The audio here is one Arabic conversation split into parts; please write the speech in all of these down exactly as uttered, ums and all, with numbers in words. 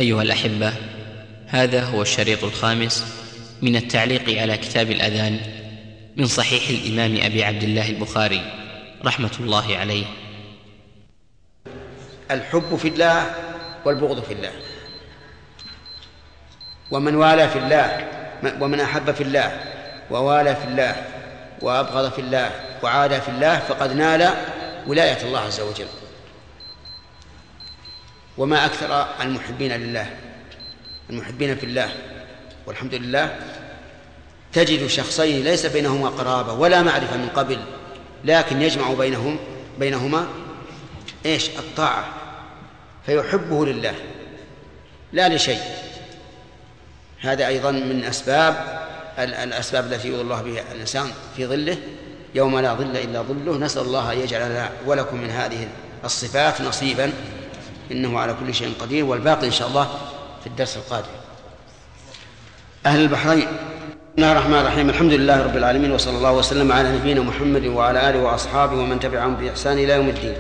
أيها الأحبة، هذا هو الشريط الخامس من التعليق على كتاب الأذان من صحيح الإمام أبي عبد الله البخاري رحمة الله عليه. الحب في الله والبغض في الله، ومن والى في الله ومن أحب في الله ووالى في الله وأبغض في الله وعادى في الله فقد نال ولاية الله عز وجل. وما أكثر المحبين لله المحبين في الله، والحمد لله تجد شخصين ليس بينهما قرابة ولا معرفة من قبل، لكن يجمع بينهم بينهما إيش؟ الطاعة، فيحبه لله لا لشيء. هذا أيضا من أسباب الأسباب التي يظل الله بها الإنسان في ظله يوم لا ظل إلا ظله. نسأل الله أن يجعل لنا ولكم من هذه الصفات نصيبا، إنه على كل شيء قدير. والباقي إن شاء الله في الدرس القادم. أهل البحرين، بسم الله الرحمن الرحيم. الحمد لله رب العالمين، وصلى الله وسلم على نبينا محمد وعلى آله وأصحابه ومن تبعهم بإحسان إلى يوم الدين.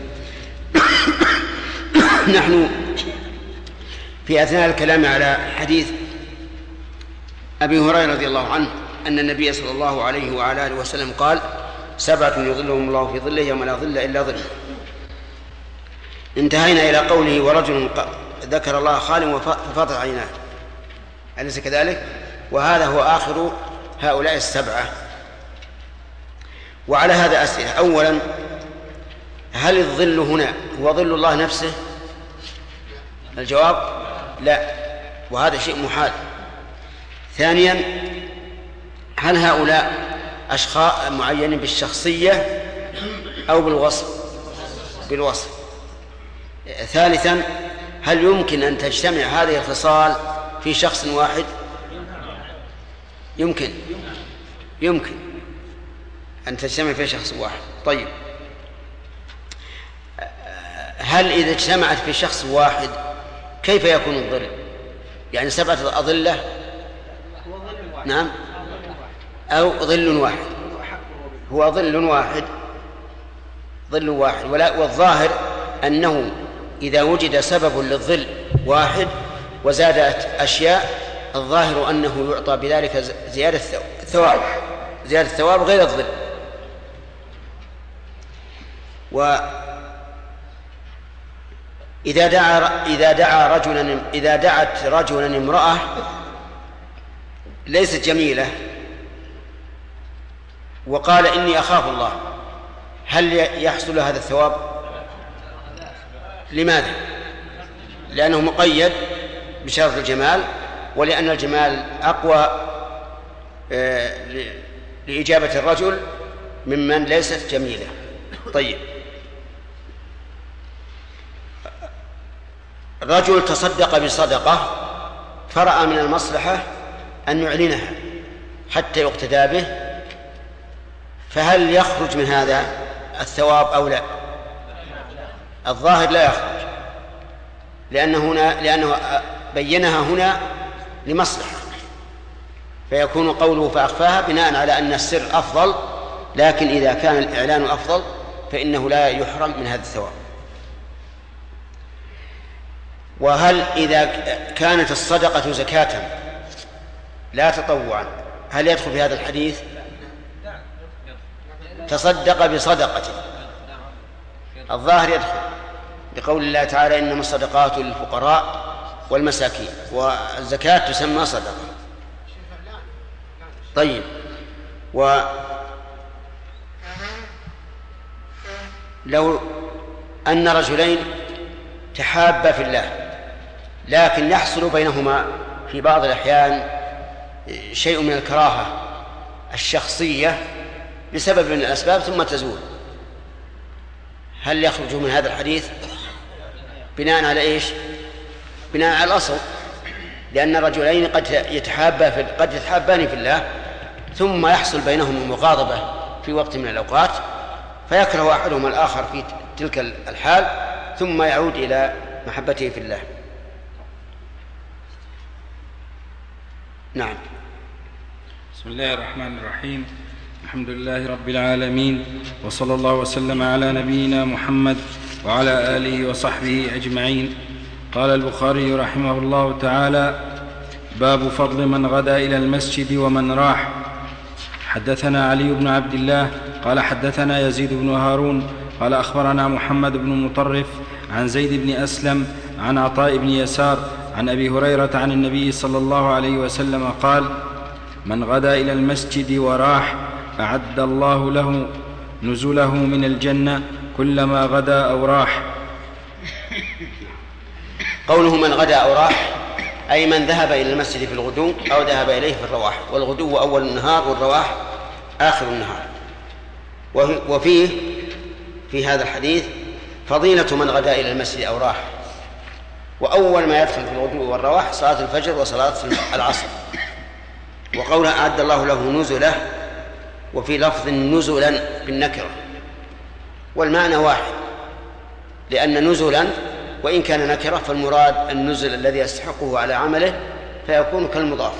نحن في أثناء الكلام على حديث أبي هريرة رضي الله عنه أن النبي صلى الله عليه وعلى آله وسلم قال: سبعة يظلهم الله في ظله يوم لا ظل إلا ظله. انتهينا إلى قوله: ورجل ذكر الله خالٍ ففاضت عيناه، أليس كذلك؟ وهذا هو آخر هؤلاء السبعة. وعلى هذا أسئلة. أولا، هل الظل هنا هو ظل الله نفسه؟ الجواب لا، وهذا شيء محال. ثانيا، هل هؤلاء أشخاص معينين بالشخصية أو بالوصف؟ بالوصف. ثالثا، هل يمكن أن تجتمع هذه الخصال في شخص واحد؟ يمكن يمكن أن تجتمع في شخص واحد. طيب، هل إذا اجتمعت في شخص واحد كيف يكون الظل؟ يعني سبعة أظلة، نعم، أو ظل واحد؟ هو ظل واحد ظل واحد والظاهر أنه إذا وجد سبب للظل واحد وزادت أشياء، الظاهر أنه يعطى بذلك زيادة ثواب زيادة ثواب غير الظل. وإذا دعا إذا دعا رجلا إذا دعت رجلا امرأة ليست جميلة وقال: إني أخاف الله، هل يحصل هذا الثواب؟ لماذا؟ لأنه مقيد بشرط الجمال، ولأن الجمال أقوى لإجابة الرجل ممن ليست جميلة. طيب، رجل تصدق بصدقة فرأى من المصلحة أن يعلنها حتى يقتدى به، فهل يخرج من هذا الثواب أو لا؟ الظاهر لا يخرج، لأنه هنا لأنه بينها هنا لمصلحة، فيكون قوله فأخفاها بناء على أن السر أفضل، لكن إذا كان الإعلان أفضل فإنه لا يحرم من هذا الثواب. وهل إذا كانت الصدقة زكاة لا تطوعا هل يدخل في هذا الحديث؟ تصدق بصدقة، الظاهر يدخل بقول الله تعالى: إنما الصدقات للفقراء والمساكين، والزكاة تسمى صدقة. طيب، ولو أن رجلين تحابا في الله لكن يحصل بينهما في بعض الأحيان شيء من الكراهة الشخصية بسبب من الأسباب ثم تزول، هل يخرج من هذا الحديث؟ بناء على إيش؟ بناء على الأصل، لأن الرجلين قد يتحابا في قد يتحابان في الله ثم يحصل بينهم المغاضبة في وقت من الأوقات، فيكره أحدهما الآخر في تلك الحال ثم يعود إلى محبته في الله. نعم. بسم الله الرحمن الرحيم. الحمد لله رب العالمين، وصلى الله وسلم على نبينا محمد وعلى آله وصحبه أجمعين. قال البخاري رحمه الله تعالى: باب فضل من غدا إلى المسجد ومن راح. حدثنا علي بن عبد الله قال حدثنا يزيد بن هارون قال أخبرنا محمد بن مطرف عن زيد بن أسلم عن عطاء بن يسار عن أبي هريرة عن النبي صلى الله عليه وسلم قال: من غدا إلى المسجد وراح أعد الله له نزله من الجنة كلما غدا أو راح. قوله من غدا أو راح أي من ذهب إلى المسجد في الغدو أو ذهب إليه في الرواح، والغدو أول النهار والرواح آخر النهار. وفيه في هذا الحديث فضيلة من غدا إلى المسجد أو راح، وأول ما يدخل في الغدو والرواح صلاة الفجر وصلاة العصر. وقولها أعد الله له نزله، وفي لفظ نزلا بالنكرة، والمعنى واحد، لأن نزلا وإن كان نكرة فالمراد النزل الذي يستحقه على عمله فيكون كالمضاف.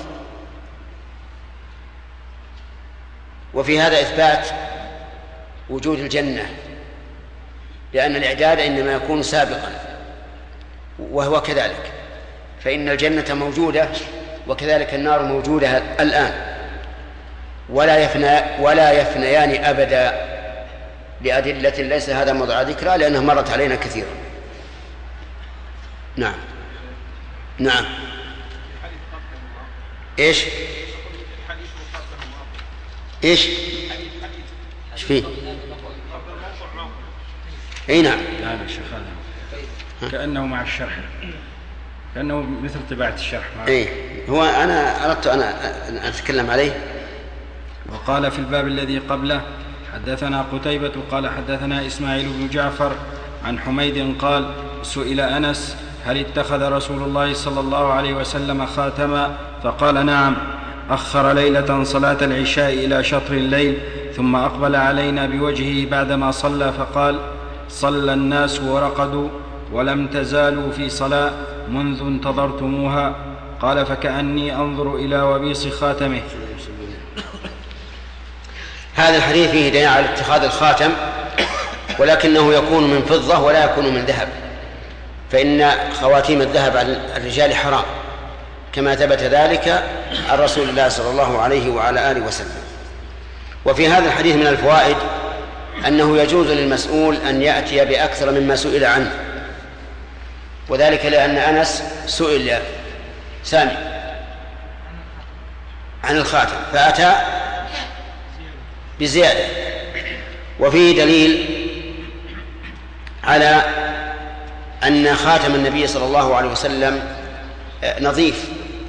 وفي هذا إثبات وجود الجنة، لأن الإعداد إنما يكون سابقا، وهو كذلك، فإن الجنة موجودة وكذلك النار موجودة الآن، ولا يفنى ولا يفنيان أبدا، لأدلة ليس هذا موضع ذكرى لأنها مرت علينا كثيرا. نعم نعم إيش إيش إيش فيه؟ أي نعم. لا لا شيخ هذا كأنه مع الشرح، كأنه مثل طباعة الشرح. إيه هو أنا أردت أنا أن أتكلم عليه. وقال في الباب الذي قبله: حدثنا قتيبة قال حدثنا إسماعيل بن جعفر عن حميد قال: سئل أنس: هل اتخذ رسول الله صلى الله عليه وسلم خاتما؟ فقال: نعم. أخر ليلة صلاة العشاء إلى شطر الليل، ثم أقبل علينا بوجهه بعدما صلى فقال: صلى الناس ورقدوا ولم تزالوا في صلاة منذ انتظرتموها. قال: فكأني أنظر إلى وبيص خاتمه. هذا الحديث فيه دليل على اتخاذ الخاتم، ولكنه يكون من فضة ولا يكون من ذهب، فإن خواتيم الذهب على الرجال حرام، كما ثبت ذلك عن رسول الله صلى الله عليه وعلى آله وسلم. وفي هذا الحديث من الفوائد أنه يجوز للمسؤول أن يأتي بأكثر مما سئل عنه، وذلك لأن أنس سئل سامي عن الخاتم فأتى بزيادة. وفيه دليل على أن خاتم النبي صلى الله عليه وسلم نظيف،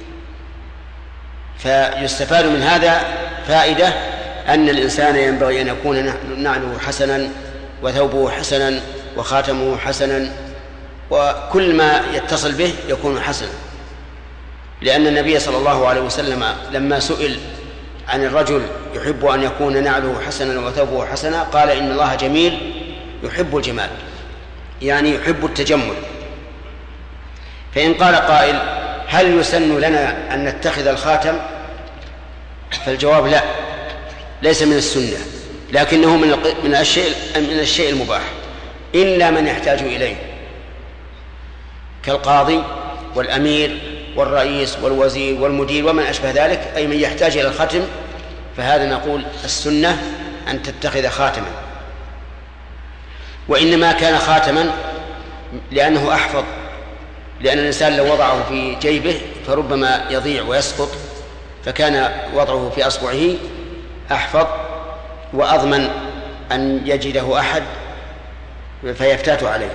فيستفاد من هذا فائدة أن الإنسان ينبغي أن يكون نعله حسنا وثوبه حسنا وخاتمه حسنا، وكل ما يتصل به يكون حسنا، لأن النبي صلى الله عليه وسلم لما سئل عن الرجل يحب أن يكون نعله حسنا وثوبه حسنا قال: إن الله جميل يحب الجمال، يعني يحب التجمل. فإن قال قائل: هل يسن لنا أن نتخذ الخاتم؟ فالجواب لا، ليس من السنة، لكنه من من الشيء من الشيء المباح، إلا من يحتاج إليه كالقاضي والأمير والرئيس والوزير والمدير ومن أشبه ذلك، أي من يحتاج إلى الختم، فهذا نقول السنة أن تتخذ خاتما. وإنما كان خاتما لأنه أحفظ، لأن الإنسان لو وضعه في جيبه فربما يضيع ويسقط، فكان وضعه في أصبعه أحفظ وأضمن أن يجده أحد فيفتات عليه.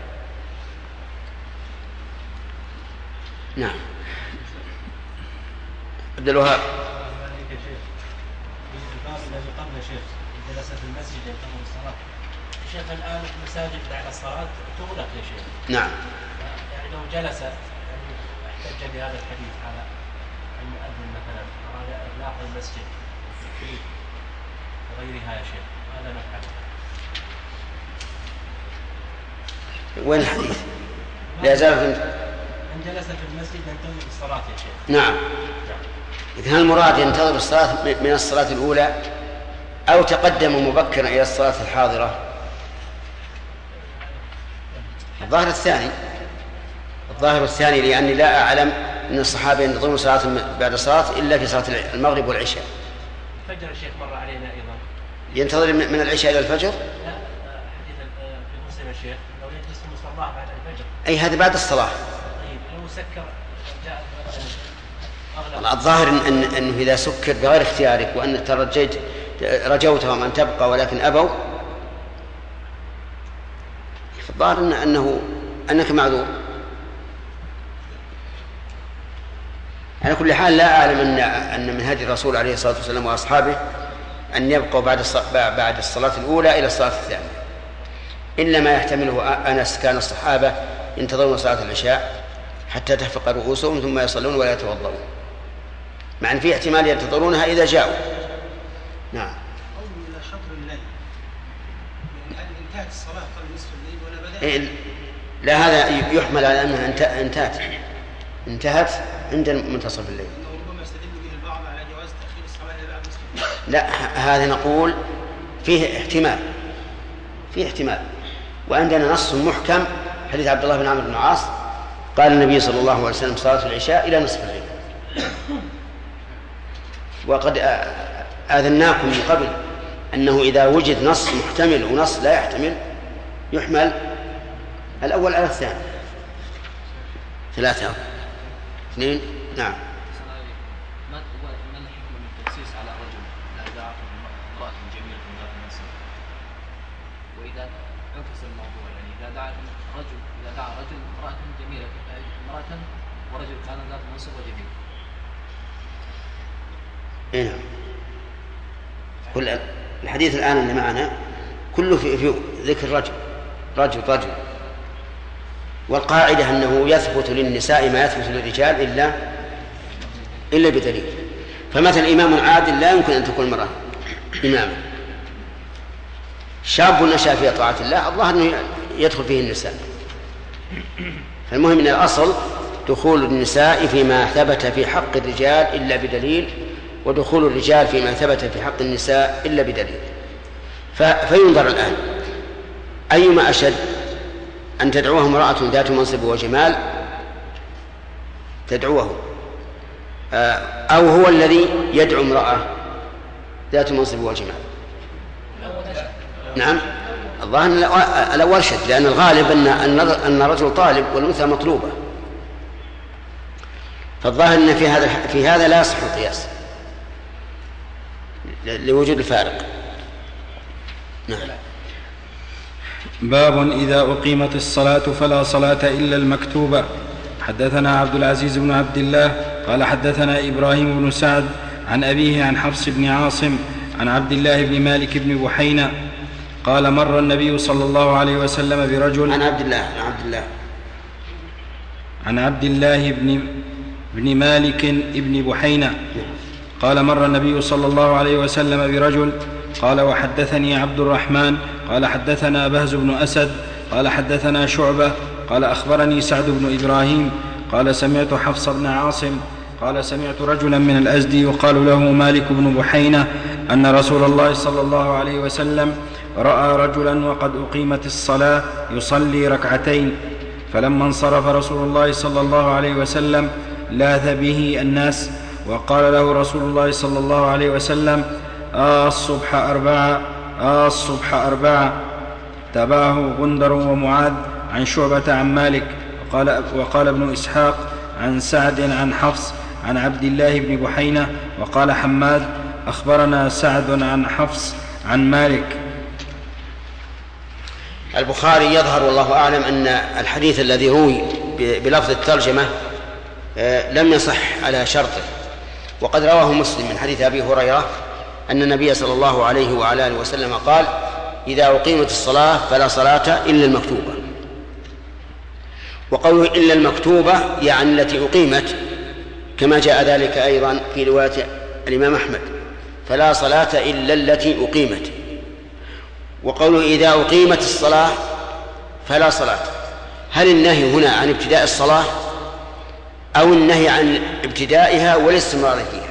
نعم. عبد الوهاب. شيخ الآن المساجد بعد الصلاة تغلق يا شيخ. نعم. يعني لو جلس يعني احتج بهذا الحديث على المؤذن مثلا أراد إغلاق المسجد وغيرها يا شيخ، ماذا نفعل؟ وين الحديث؟ لا زال من جلس في المسجد ينتظر الصلاة يا شيخ. نعم. إذن هل المراد ينتظر الصلاة من الصلاة الأولى أو تقدم مبكرا إلى الصلاة الحاضرة؟ الظاهر الثاني الظاهر الثاني لأني لا أعلم أن الصحابة ينتظرون صلاة بعد الصلاة إلا في صلاة المغرب والعشاء. الفجر الشيخ مر علينا أيضا ينتظر من العشاء إلى الفجر؟ لا حديث في مسلم الشيخ لو يجلس في مصلاه بعد الفجر. أي هذا بعد الصلاة. طيب لو سكر جاء الظاهر إن أنه إذا سكر بغير اختيارك وأن ترجيت رجوتهم أن تبقى ولكن أبوا، فالظاهر إن أنه أنك معذور. على كل حال لا أعلم أن أن من هدي الرسول عليه الصلاة والسلام وأصحابه أن يبقوا بعد بعد الصلاة الأولى إلى الصلاة الثانية، إلا ما يحتمله أنس كان الصحابة ينتظرون صلاة العشاء حتى تخفق رؤوسهم ثم يصلون ولا يتوضؤون، مع أن في احتمال ينتظرونها إذا جاءوا. نعم. قوله إلى شطر الليل، يعني انتهت الصلاة قبل نصف الليل ولا بدأ؟ إيه لا، هذا يحمل على أنها انتهت انتهت عند منتصف الليل. ربما يستدل به البعض على جواز تأخير الصلاة إلى بعد نصف الليل. لا، هذا نقول فيه احتمال فيه احتمال وعندنا نص محكم حديث عبد الله بن عمرو بن العاص قال النبي صلى الله عليه وسلم صلاة العشاء إلى نصف الليل. وقد آذناكم من قبل أنه إذا وجد نص محتمل ونص لا يحتمل يحمل الأول على الثاني. ثلاثة اثنين. نعم. ما الحكمة من التخصيص على الرجل إذا دعا امرأة جميلة ذات منصب، وإذا عكس الموضوع يعني إذا دعا رجل إذا دعا رجل امرأة جميلة امرأة ورجل كان ذات منصب وجميل. إيه نعم. كل الحديث الآن اللي معنا كله في, في ذكر رجل رجل رجل والقاعدة أنه يثبت للنساء ما يثبت للرجال إلا إلا بدليل. فمثل إمام عادل لا يمكن أن تكون المرأة إماما. شاب نشأ في طاعة الله الظاهر أنه يدخل فيه النساء. فالمهم أن الأصل دخول النساء فيما ثبت في حق الرجال إلا بدليل، ودخول الرجال فيما ثبت في حق النساء إلا بدليل. فينظر الآن أيما أشد، أن تدعوه امرأة ذات منصب وجمال تدعوه، أو هو الذي يدعو امرأة ذات منصب وجمال. نعم، الظاهر الأول أشد، لأن الغالب أن الرجل طالب والأنثى مطلوبة، فالظاهر أن في هذا في هذا لا يصح القياس لوجود الفارق. نعم. باب إذا أقيمت الصلاة فلا صلاة إلا المكتوبة. حدثنا عبد العزيز بن عبد الله قال حدثنا إبراهيم بن سعد عن أبيه عن حفص بن عاصم عن عبد الله بن مالك بن بحينة قال مر النبي صلى الله عليه وسلم برجل عن عبد الله عن عبد الله عن عبد الله بن بن مالك بن بحينة قال مر النبي صلى الله عليه وسلم برجل قال وحدثني عبد الرحمن قال حدثنا بهز بن أسد قال حدثنا شعبة قال أخبرني سعد بن إبراهيم قال سمعت حفص بن عاصم قال سمعت رجلا من الأزدي يقال له مالك بن بحينة أن رسول الله صلى الله عليه وسلم رأى رجلا وقد أقيمت الصلاة يصلي ركعتين، فلما انصرف رسول الله صلى الله عليه وسلم لاذ به الناس وقال له رسول الله صلى الله عليه وسلم آه الصبح أربعة آه الصبح أربعة. تبعه غندر ومعاذ عن شعبة عن مالك. وقال, وقال ابن إسحاق عن سعد عن حفص عن عبد الله بن بحينة. وقال حماد أخبرنا سعد عن حفص عن مالك. البخاري يظهر والله أعلم أن الحديث الذي روي بلفظ الترجمة لم يصح على شرطه، وقد رواه مسلم من حديث أبي هريرة أن النبي صلى الله عليه وعلى آله وسلم قال إذا أقيمت الصلاة فلا صلاة إلا المكتوبة. وقوله إلا المكتوبة يعني التي أقيمت، كما جاء ذلك أيضا في رواية الإمام أحمد فلا صلاة إلا التي أقيمت. وقوله إذا أقيمت الصلاة فلا صلاة، هل النهي هنا عن ابتداء الصلاة أو النهي عن ابتدائها والاستمرار فيها؟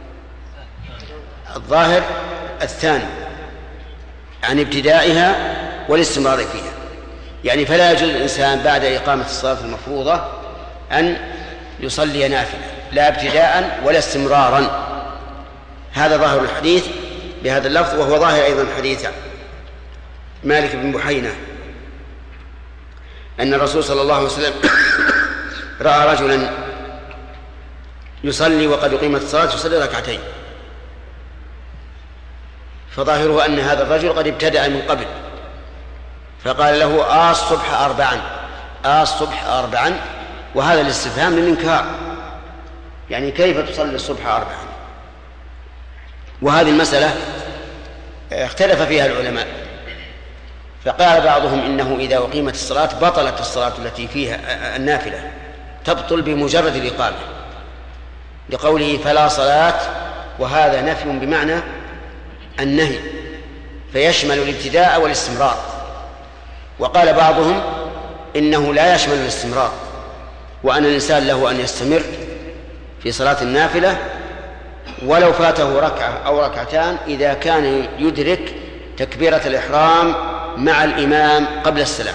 الظاهر الثاني، عن ابتدائها والاستمرار فيها، يعني فلا يجوز الإنسان بعد إقامة الصلاة المفروضة أن يصلي نافلة لا ابتداء ولا استمرارا. هذا ظاهر الحديث بهذا اللفظ، وهو ظاهر أيضا حديث مالك بن بحينة أن الرسول صلى الله عليه وسلم رأى رجلا يصلي وقد أقيمت الصلاة يصلي ركعتين، فظاهره أن هذا الرجل قد ابتدأ من قبل، فقال له آه الصبح أربعا آه الصبح أربعا، وهذا الاستفهام للإنكار، يعني كيف تصلي الصبح أربعا؟ وهذه المسألة اختلف فيها العلماء، فقال بعضهم إنه إذا أقيمت الصلاة بطلت الصلاة التي فيها النافلة، تبطل بمجرد الإقامة، لقوله فلا صلاة، وهذا نفي بمعنى النهي فيشمل الابتداء والاستمرار. وقال بعضهم إنه لا يشمل الاستمرار، وأن الإنسان له أن يستمر في صلاة النافلة ولو فاته ركعة أو ركعتان إذا كان يدرك تكبيرة الإحرام مع الإمام قبل السلام.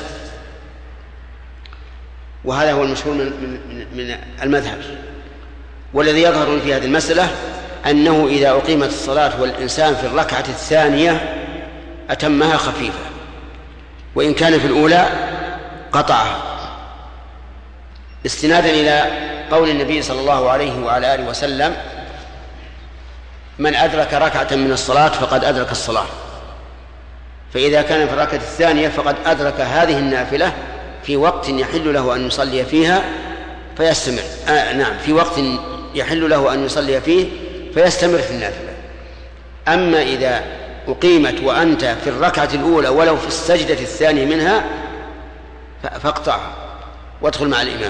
وهذا هو المشهور من, من, من المذهب. والذي يظهر في هذه المسألة أنه إذا أقيمت الصلاة والإنسان في الركعة الثانية أتمها خفيفة، وإن كان في الأولى قطعها، استنادا إلى قول النبي صلى الله عليه وعلى آله وسلم من أدرك ركعة من الصلاة فقد أدرك الصلاة. فإذا كان في الركعة الثانية فقد أدرك هذه النافلة في وقت يحل له أن يصلي فيها فيستمر آه نعم في وقت يحل له أن يصلي فيه فيستمر في النافلة. أما إذا أقيمت وأنت في الركعة الأولى ولو في السجدة الثانية منها فاقطعها وادخل مع الإمام.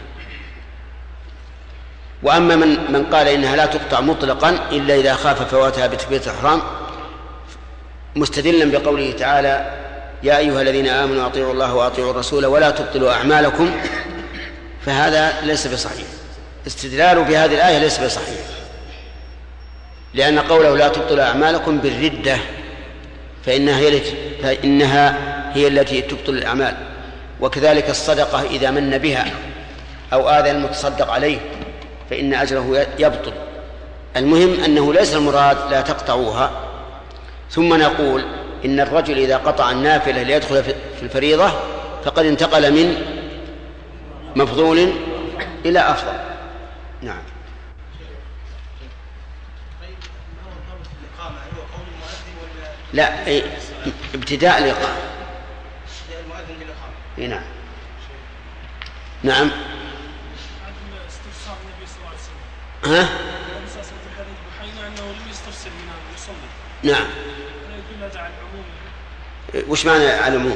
وأما من, من قال إنها لا تقطع مطلقا إلا إذا خاف فواتها بتكبيرة الإحرام مستدلا بقوله تعالى يا أيها الذين آمنوا أطيعوا الله وأطيعوا الرسول ولا تبطلوا أعمالكم، فهذا ليس بصحيح. استدلال بهذه الآية ليس بصحيح، لأن قوله لا تبطلوا أعمالكم بالردة فإنها هي التي, فإنها هي التي تبطل الأعمال. وكذلك الصدقة إذا من بها أو آذى المتصدق عليه فإن أجره يبطل. المهم أنه ليس المراد لا تقطعوها. ثم نقول إن الرجل إذا قطع النافلة ليدخل في الفريضة فقد انتقل من مفضول إلى أفضل. نعم. لا ابتداء الإقامة. نعم نعم ها نعم. وش معنى على العموم؟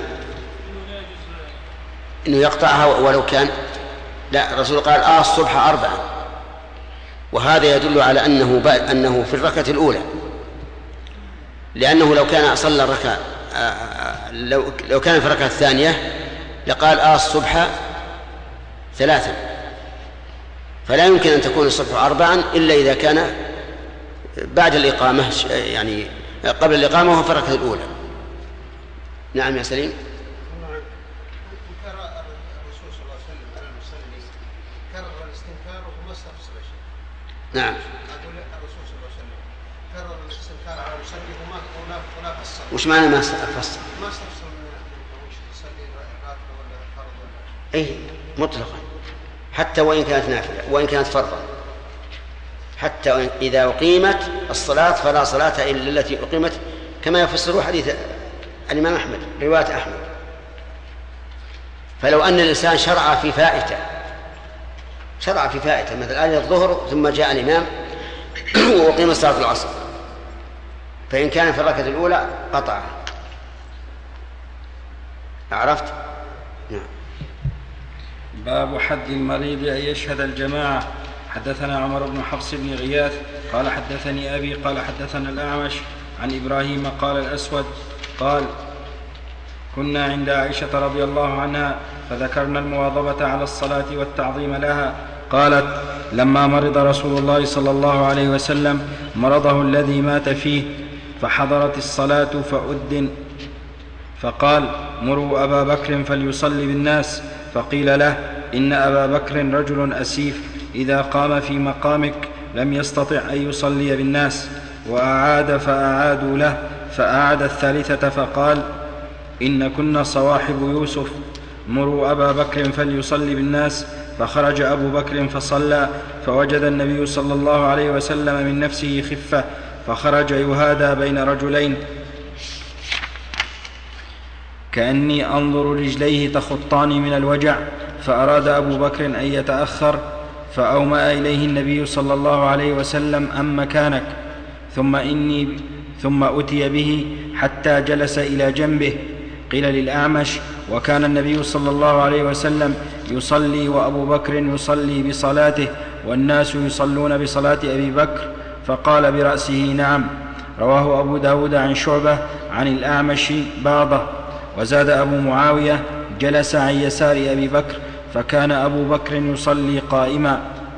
إنه يقطعها ولو كان لا. الرسول قال آه الصبح أربعة، وهذا يدل على أنه أنه في الركعة الأولى، لأنه لو كان صلى الركعة لو لو كان في الركعة الثانية لقال آه الصبح ثلاثا، فلا يمكن أن تكون الصبح أربعا إلا إذا كان بعد الإقامة، يعني قبل الإقامة وهو في الركعة الأولى. نعم يا سليم. نعم. وش معنى ما فصل؟ أي مطلقا حتى وإن كانت نافلة وإن كانت فرضا، حتى إذا أقيمت الصلاة فلا صلاة إلا التي أقيمت، كما يفسر حديث الإمام أحمد رواية أحمد. فلو أن الإنسان شرع في فائتة شرع في فائتة مثل آل الظهر ثم جاء الإمام وأقيم صلاة العصر، فإن كان في الركعة الأولى قطع. عرفت؟ نعم. باب حد المريض أن يشهد الجماعة. حدثنا عمر بن حفص بن غياث قال حدثني أبي قال حدثنا الأعمش عن إبراهيم قال الأسود قال كنا عند عائشة رضي الله عنها فذكرنا المواظبة على الصلاة والتعظيم لها. قالت لما مرض رسول الله صلى الله عليه وسلم مرضه الذي مات فيه فحضرت الصلاة فأذن فقال مروا أبا بكر فليصلي بالناس، فقيل له إن أبا بكر رجل أسيف إذا قام في مقامك لم يستطع أن يصلي بالناس. وأعاد فأعادوا له، فأعاد الثالثة فقال: إن كنا صواحب يوسف، مروا أبا بكر فليصلي بالناس. فخرج أبو بكر فصلى، فوجد النبي صلى الله عليه وسلم من نفسه خفة، فخرج يهادى بين رجلين كأني أنظر رجليه تخطان من الوجع، فأراد أبو بكر أن يتأخر، فأومأ إليه النبي صلى الله عليه وسلم: أم مكانك. ثم, إني ثم أتي به حتى جلس إلى جنبه. قيل للأعمش: وكان النبي صلى الله عليه وسلم يصلي وأبو بكر يصلي بصلاته والناس يصلون بصلاة أبي بكر؟ فقال برأسه: نعم. رواه أبو داود عن شعبة عن الأعمش بعضه. وزاد أبو معاوية: جلس عن يسار أبي بكر، فكان أبو بكر يصلي قائما.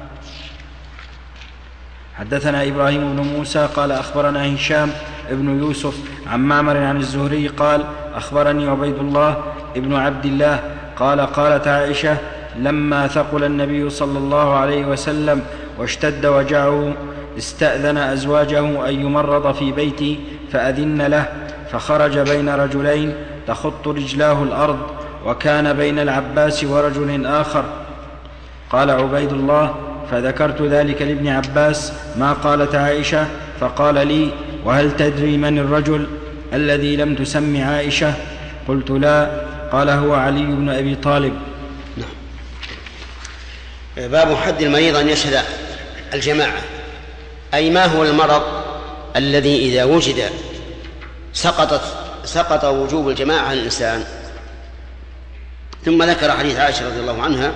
حدثنا إبراهيم بن موسى قال أخبرنا هشام ابن يوسف عن معمر عن الزهري قال أخبرني عبيد الله ابن عبد الله قال قالت عائشة: لما ثقل النبي صلى الله عليه وسلم واشتد وجعه استأذن أزواجه أن يمرض في بيتي فأذن له، فخرج بين رجلين تخط رجلاه الأرض، وكان بين العباس ورجل آخر. قال عبيد الله: فذكرت ذلك لابن عباس ما قالت عائشة، فقال لي: وهل تدري من الرجل الذي لم تسم عائشة؟ قلت: لا. قال: هو علي بن أبي طالب. نعم. باب حد المريض أن يشهد الجماعة، أي ما هو المرض الذي إذا وجد سقطت سقط وجوب الجماعة عن الإنسان. ثم ذكر حديث عائشة رضي الله عنها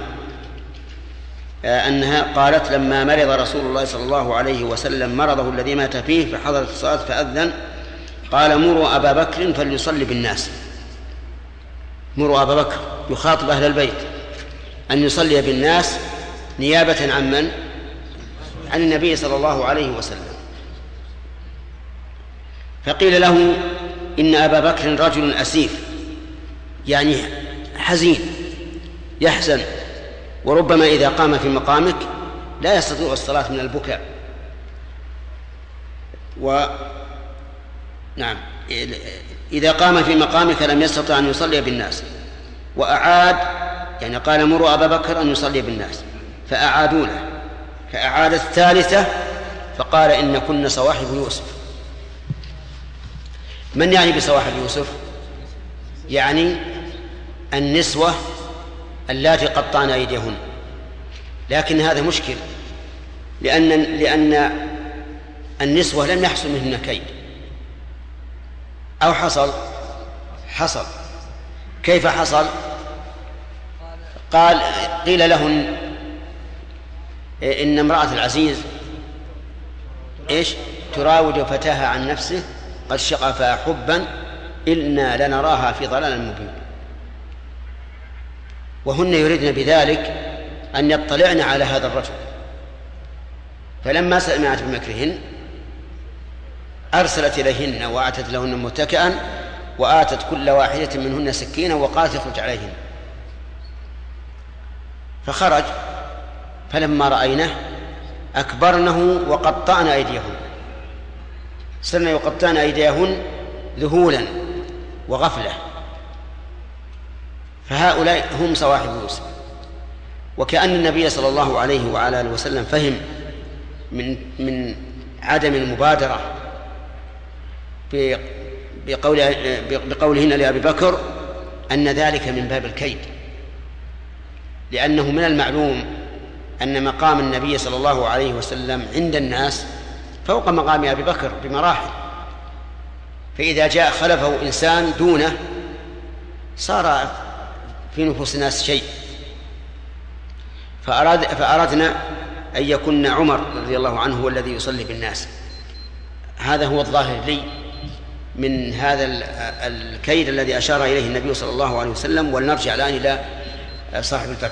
أنها قالت: لما مرض رسول الله صلى الله عليه وسلم مرضه الذي مات فيه فحضرت الصلاة فأذن، قال: مروا أبا بكر فليصلي بالناس. مروا أبا بكر يخاطب أهل البيت أن يصلي بالناس نيابة عن من؟ عن النبي صلى الله عليه وسلم. فقيل له: إن أبا بكر رجل أسيف، يعني حزين يحزن، وربما إذا قام في مقامك لا يستطيع الصلاة من البكاء. و نعم إذا قام في مقامك لم يستطع أن يصلي بالناس. وأعاد، يعني قال: مروا أبا بكر أن يصلي بالناس، فأعادوا له، فأعاد الثالثة فقال: إن كنا صواحب يوسف. من يعني بصواحب يوسف؟ يعني النسوة اللاتي قطعن أيديهن. لكن هذا مشكل، لأن لأن النسوة لم يحصل منهن كيد، أو حصل حصل كيف حصل؟ قال قيل لهن: إن امرأة العزيز إيش تراود فتاها عن نفسه قد شغفها حبا إنا لنراها في ضلال مبين. وهن يريدن بذلك أن يطلعن على هذا الرجل، فلما سمعت بمكرهن أرسلت إليهن وأعتت لهن متكئا، وآتت كل واحدة منهن سكينا وقالت: اخرج عليهن. فخرج، فلما رأينه أكبرنه وقطعن أيديهن، صرن يقطعن أيديهن ذهولا وغفلة. فهؤلاء هم صواحب يوسف. وكأن النبي صلى الله عليه وعلى آله وسلم فهم من من عدم المبادرة بقوله بقولهن لأبي بكر أن ذلك من باب الكيد، لأنه من المعلوم أن مقام النبي صلى الله عليه وسلم عند الناس فوق مقام أبي بكر بمراحل، فإذا جاء خلفه إنسان دونه صار في نفوس الناس شيء. فأراد فأردنا أن يكون عمر رضي الله عنه هو الذي يصلي بالناس. هذا هو الظاهر لي من هذا الكيد الذي أشار إليه النبي صلى الله عليه وسلم. ولنرجع الآن إلى صاحب الفتح.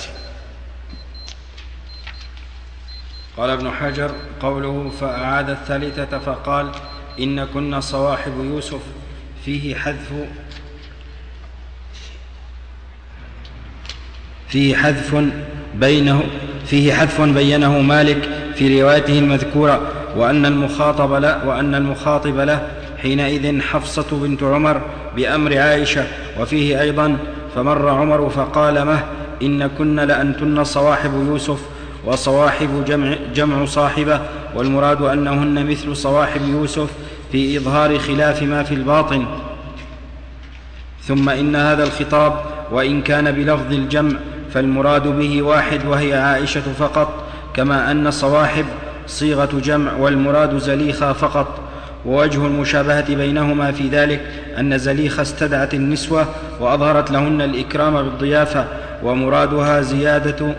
قال ابن حجر: قوله فأعاد الثالثة فقال: إن كنا صواحب يوسف، فيه حذف فيه حذف بينه فيه حذف بينه مالك في روايته المذكورة، وأن المخاطب له, وأن المخاطب له حينئذ حفصة بنت عمر بأمر عائشة. وفيه أيضا فمر عمر فقال مه إن كن لأنتن صواحب يوسف، وصواحب جمع, جمع صاحبة، والمراد أنهن مثل صواحب يوسف في إظهار خلاف ما في الباطن. ثم إن هذا الخطاب وإن كان بلفظ الجمع فالمراد به واحد وهي عائشة فقط، كما أن صواحب صيغة جمع والمراد زليخة فقط. ووجه المشابهة بينهما في ذلك أن زليخة استدعت النسوة وأظهرت لهن الإكرام بالضيافة، ومرادها زيادة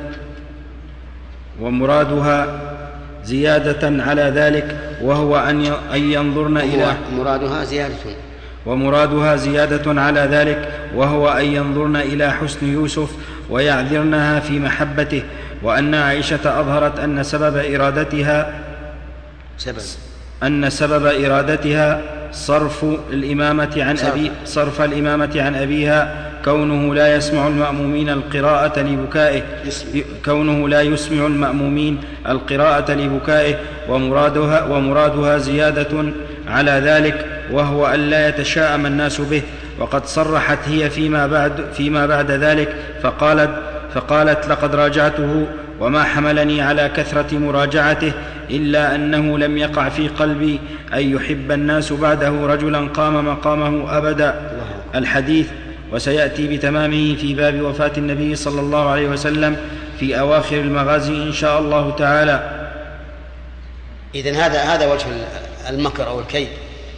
ومرادها زيادة على ذلك وهو أن ينظرن إلى مرادها زيادة ومرادها زيادة على ذلك وهو أن ينظرن إلى حسن يوسف ويعذرنها في محبته. وأن عائشة أظهرت أن سبب إرادتها سبب أن سبب إرادتها صرف الإمامة عن أبي صرف الإمامة عن أبيها كونه لا يسمع المأمومين القراءة لبكائه كونه لا يسمع المأمومين القراءة لبكائه ومرادها ومرادها زيادة على ذلك وهو أن لا يتشاءم الناس به. وقد صرحت هي فيما بعد فيما بعد ذلك فقالت فقالت لقد راجعته وما حملني على كثرة مراجعته إلا أنه لم يقع في قلبي أن يحب الناس بعده رجلا قام مقامه أبدا. الحديث وسيأتي بتمامه في باب وفاة النبي صلى الله عليه وسلم في أواخر المغازي إن شاء الله تعالى. إذن هذا هذا وجه المكر أو الكيد.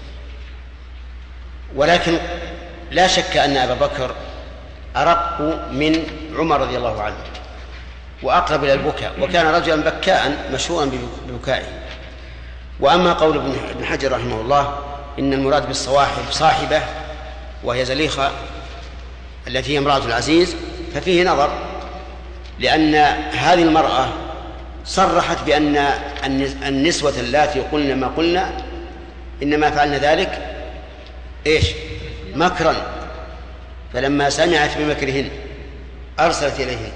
ولكن لا شك أن أبا بكر أرق من عمر رضي الله عنه وأقرب إلى البكاء، وكان رجلا بكاء مشهورا ببكائه. وأما قول ابن حجر رحمه الله إن المراد بالصواحب صاحبة وهي زليخة التي هي امرأة العزيز ففيه نظر، لأن هذه المرأة صرحت بأن النسوة اللاتي قلن ما قلنا إنما فعلن ذلك إيش؟ مكرا، فلما سمعت بمكرهن أرسلت إليهن،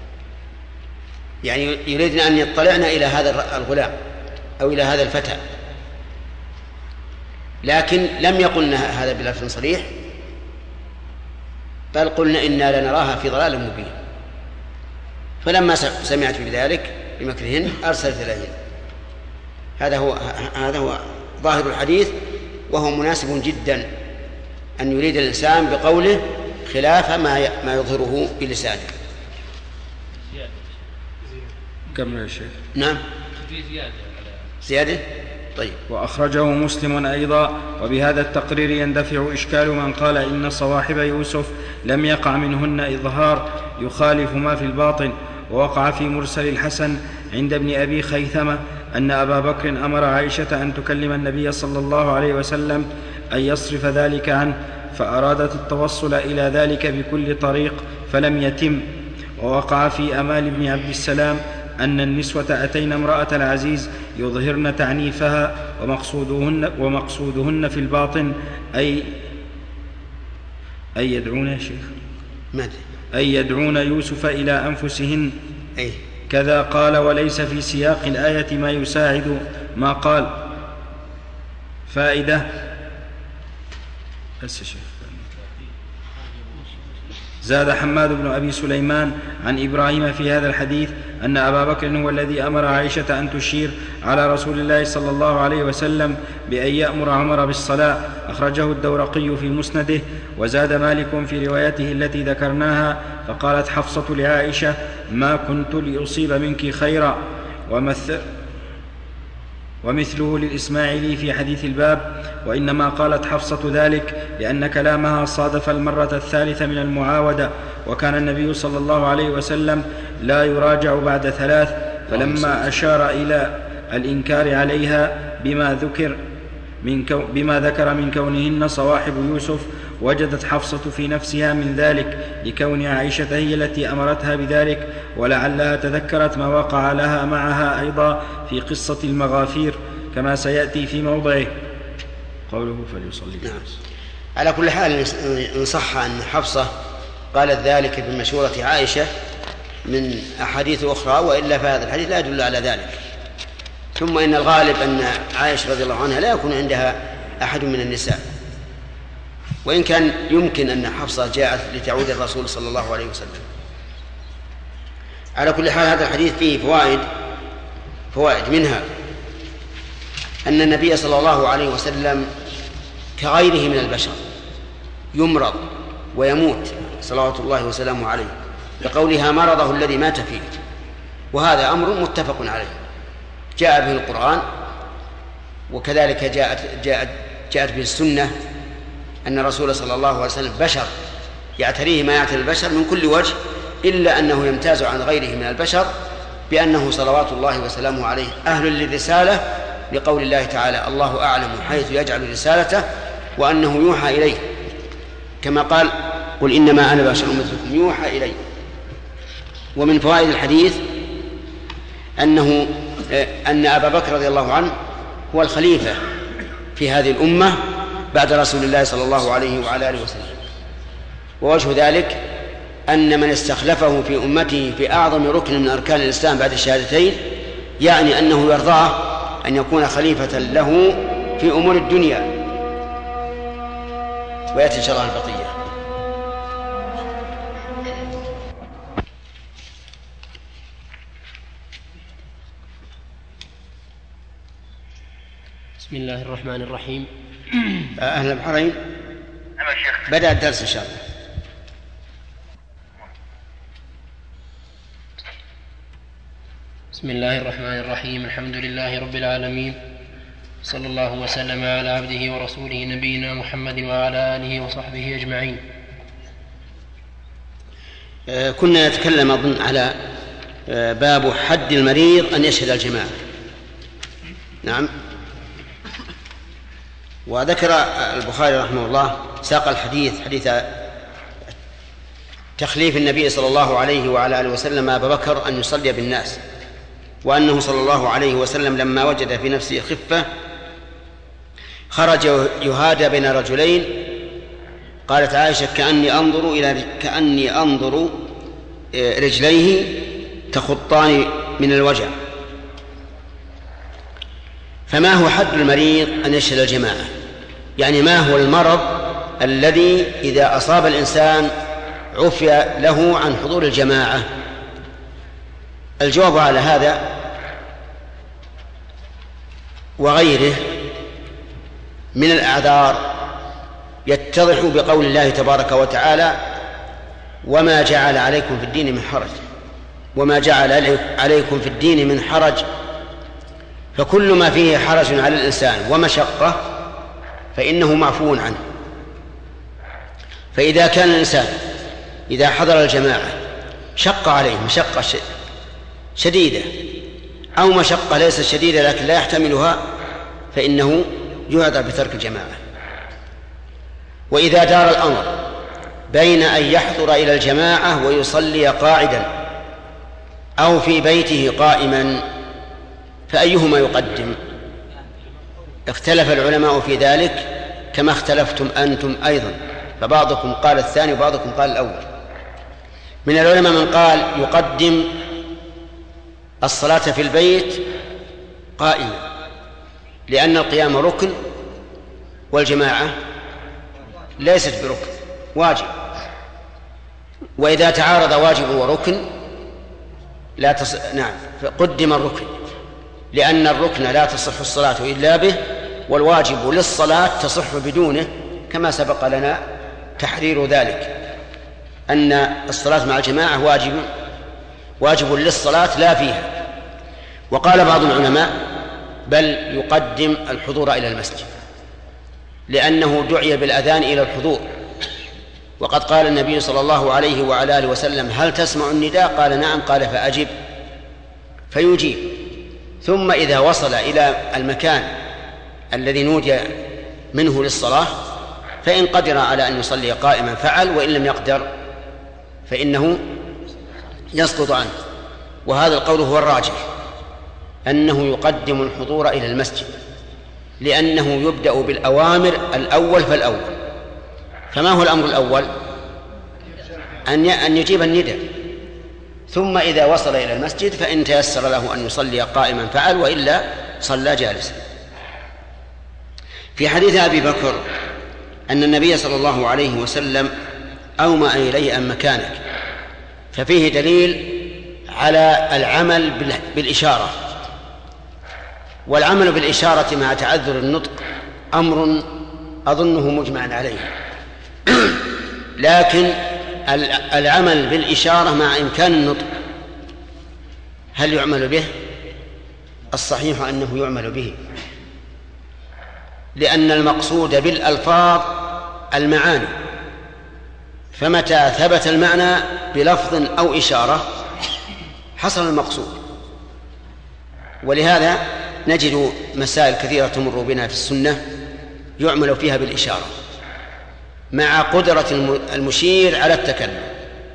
يعني يريدن أن يطلعن إلى هذا الغلام أو إلى هذا الفتى، لكن لم يقلن هذا بلفظ صريح، بل قلنا إنا لنراها في ضلال مبين. فلما سمعت بذلك بمكرهن أرسلت إليهن. هذا هو هذا هو ظاهر الحديث، وهو مناسب جدا أن يريد الإنسان بقوله خلاف ما ما يظهره بلسانه. كم يا شيخ؟ نعم زيادة. طيب. وأخرجه مسلم أيضا. وبهذا التقرير يندفع إشكال من قال إن صواحب يوسف لم يقع منهن إظهار يخالف ما في الباطن. ووقع في مرسل الحسن عند ابن أبي خيثمة أن أبا بكر أمر عائشة أن تكلم النبي صلى الله عليه وسلم أن يصرف ذلك عنه، فأرادت التوصل إلى ذلك بكل طريق فلم يتم. ووقع في أمال بن عبد السلام أن النسوة أتين امرأة العزيز يظهرن تعنيفها ومقصودهن, ومقصودهن في الباطن أي أي يدعون يا شيخ أي يدعون يوسف إلى أنفسهن. أي. كذا قال وليس في سياق الآية ما يساعد ما قال. فائدة بس شيخ. زاد حماد بن أبي سليمان عن إبراهيم في هذا الحديث أن أبا بكر هو الذي أمر عائشة أن تشير على رسول الله صلى الله عليه وسلم بأن يأمر عمر بالصلاة. أخرجه الدورقي في مسنده. وزاد مالك في روايته التي ذكرناها فقالت حفصة لعائشة ما كنت لأصيب منك خيرا. ومثل ومثله للإسماعيلي في حديث الباب. وإنما قالت حفصة ذلك لأن كلامها صادف المرة الثالثة من المعاودة، وكان النبي صلى الله عليه وسلم لا يراجع بعد ثلاث، فلما أشار إلى الإنكار عليها بما ذكر من كو بما ذكر من كونهن صواحب يوسف وجدت حفصة في نفسها من ذلك لكون عائشة هي التي أمرتها بذلك، ولعلها تذكرت ما وقع لها معها أيضا في قصة المغافير كما سيأتي في موضعه. قوله فليصلي. نعم. على كل حال إن صح أن حفصة قالت ذلك بمشورة عائشة من أحاديث أخرى، وإلا فهذا الحديث لا يدل على ذلك. ثم إن الغالب أن عائشة رضي الله عنها لا يكون عندها أحد من النساء، وإن كان يمكن أن حفصة جاءت لتعود الرسول صلى الله عليه وسلم. على كل حال هذا الحديث فيه فوائد فوائد منها أن النبي صلى الله عليه وسلم كغيره من البشر يمرض ويموت صلوات الله وسلامه عليه، لقولها مرضه الذي مات فيه، وهذا أمر متفق عليه جاء به القرآن، وكذلك جاءت, جاءت, جاءت به السنة أن الرسول صلى الله عليه وسلم بشر يعتريه ما يعتري البشر من كل وجه، إلا أنه يمتاز عن غيره من البشر بأنه صلوات الله وسلامه عليه أهل للرسالة، لقول الله تعالى الله أعلم حيث يجعل رسالته وأنه يوحى إليه، كما قال قل إنما أنا بشر مثلكم يوحى إليه. ومن فوائد الحديث أنه أن أبا بكر رضي الله عنه هو الخليفة في هذه الأمة بعد رسول الله صلى الله عليه وعلى آله وسلم، ووجه ذلك أن من استخلفه في أمته في أعظم ركن من أركان الإسلام بعد الشهادتين يعني أنه يرضاه أن يكون خليفة له في أمور الدنيا. ويأتي إن شاء الله البقية. بسم الله الرحمن الرحيم. أهل البحرين بدأ الدرس إن شاء الله. بسم الله الرحمن الرحيم. الحمد لله رب العالمين، صلى الله وسلم على عبده ورسوله نبينا محمد وعلى آله وصحبه أجمعين. آه كنا نتكلم أظن على آه باب حد المريض أن يشهد الجماعة. نعم. وذكر البخاري رحمه الله ساق الحديث حديث تخليف النبي صلى الله عليه وعلى آله وسلم أبا بكر أن يصلي بالناس، وأنه صلى الله عليه وسلم لما وجد في نفسه خفة خرج يهادى بين رجلين. قالت عائشة كأني أنظر إلى كأني أنظر رجليه تخطان من الوجع. فما هو حد المريض أن يشهد الجماعة؟ يعني ما هو المرض الذي إذا أصاب الإنسان عفي له عن حضور الجماعة؟ الجواب على هذا وغيره من الأعذار يتضح بقول الله تبارك وتعالى وما جعل عليكم في الدين من حرج وما جعل عليكم في الدين من حرج. فكل ما فيه حرج على الإنسان ومشقة فإنه معفو عنه. فإذا كان الإنسان إذا حضر الجماعة شق عليه مشقة شديدة أو مشقة ليست شديدة لكن لا يحتملها فإنه يعذر بترك الجماعة. وإذا دار الأمر بين أن يحضر إلى الجماعة ويصلي قاعدا أو في بيته قائما فأيهما يقدم؟ اختلف العلماء في ذلك كما اختلفتم أنتم أيضا، فبعضكم قال الثاني وبعضكم قال الأول. من العلماء من قال يقدم الصلاة في البيت قائما لأن القيام ركن والجماعة ليست بركن واجب، وإذا تعارض واجب وركن لا تص... نعم فقدم الركن لأن الركن لا تصح الصلاة إلا به، والواجب للصلاة تصح بدونه كما سبق لنا تحرير ذلك أن الصلاة مع الجماعة واجب واجب للصلاة لا فيها. وقال بعض العلماء بل يقدم الحضور إلى المسجد لأنه دعي بالأذان إلى الحضور، وقد قال النبي صلى الله عليه وعلى آله وسلم هل تسمع النداء؟ قال نعم. قال فأجب فيجيب. ثم إذا وصل إلى المكان الذي نودي منه للصلاة فإن قدر على أن يصلي قائما فعل، وإن لم يقدر فإنه يسقط عنه. وهذا القول هو الراجح أنه يقدم الحضور إلى المسجد لأنه يبدأ بالأوامر الأول فالأول. فما هو الأمر الأول؟ أن يجيب النداء، ثم إذا وصل إلى المسجد فإن تيسر له أن يصلي قائما فعل، وإلا صلى جالسا. في حديث أبي بكر أن النبي صلى الله عليه وسلم أومأ إليه أن مكانك، ففيه دليل على العمل بالإشارة، والعمل بالإشارة مع تعذر النطق أمر أظنه مجمع عليه، لكن العمل بالإشارة مع إمكان النطق هل يعمل به؟ الصحيح أنه يعمل به، لأن المقصود بالألفاظ المعاني، فمتى ثبت المعنى بلفظ أو إشارة حصل المقصود. ولهذا نجد مسائل كثيرة تمر بنا في السنة يعمل فيها بالإشارة مع قدرة المشير على التكلم،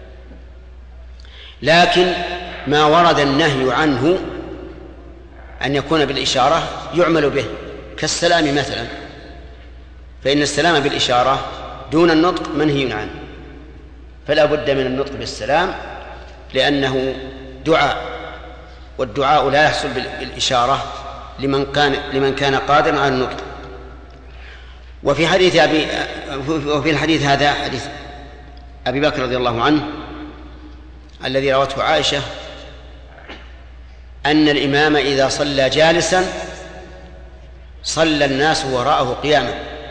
لكن ما ورد النهي عنه أن يكون بالإشارة يعمل به، كالسلام مثلا، فإن السلام بالإشارة دون النطق منهي عنه، فلا بد من النطق بالسلام لأنه دعاء، والدعاء لا يحصل بالإشارة لمن كان لمن كان قادرا على النطق. وفي حديث أبي وفي الحديث هذا حديث أبي بكر رضي الله عنه الذي روته عائشة أن الإمام إذا صلى جالسا صلى الناس وراءه قياما،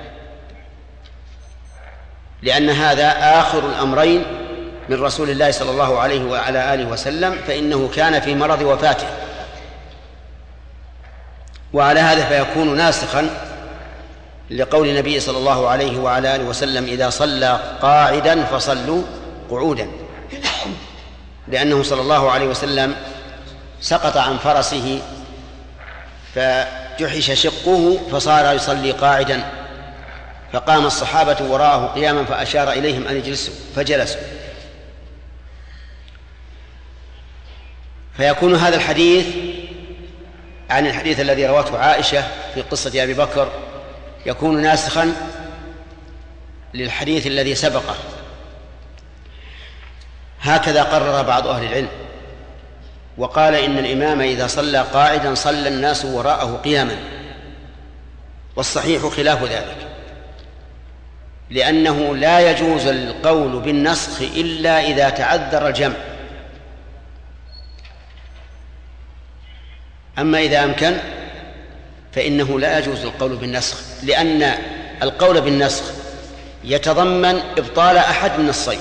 لأن هذا آخر الأمرين من رسول الله صلى الله عليه وعلى آله وسلم، فإنه كان في مرض وفاته، وعلى هذا فيكون ناسخا لقول النبي صلى الله عليه وعلى آله وسلم إذا صلى قاعدا فصلوا قعودا، لأنه صلى الله عليه وسلم سقط عن فرسه فجحش شقه فصار يصلي قاعدا، فقام الصحابة وراءه قياما فأشار إليهم أن يجلسوا فجلسوا. فيكون هذا الحديث عن الحديث الذي روته عائشة في قصة أبي بكر يكون ناسخا للحديث الذي سبقه. هكذا قرر بعض أهل العلم وقال إن الإمام إذا صلى قاعدا صلى الناس وراءه قياما، والصحيح خلاف ذلك، لأنه لا يجوز القول بالنسخ إلا إذا تعذر الجمع، أما إذا أمكن فإنه لا يجوز القول بالنسخ، لأن القول بالنسخ يتضمن إبطال أحد من الصيد،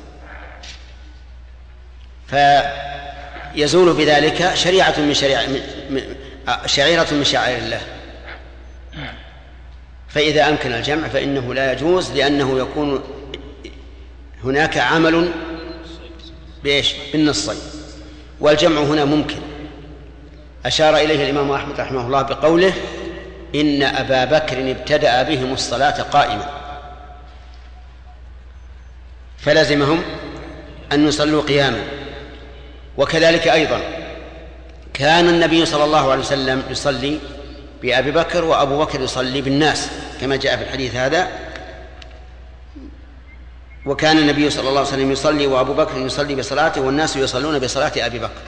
فيزول بذلك شريعة من شريعة شعيرة من شعائر الله. فإذا أمكن الجمع فإنه لا يجوز، لأنه يكون هناك عمل بإيش؟ بالنصين، والجمع هنا ممكن. أشار إليه الإمام أحمد رحمه الله بقوله إن أبا بكر ابتدأ بهم الصلاة قائما، فلزمهم أن يصلوا قياما. وكذلك أيضا كان النبي صلى الله عليه وسلم يصلي بأبي بكر وأبو بكر يصلي بالناس كما جاء في الحديث هذا، وكان النبي صلى الله عليه وسلم يصلي وأبو بكر يصلي بصلاته والناس يصلون بصلاة أبي بكر،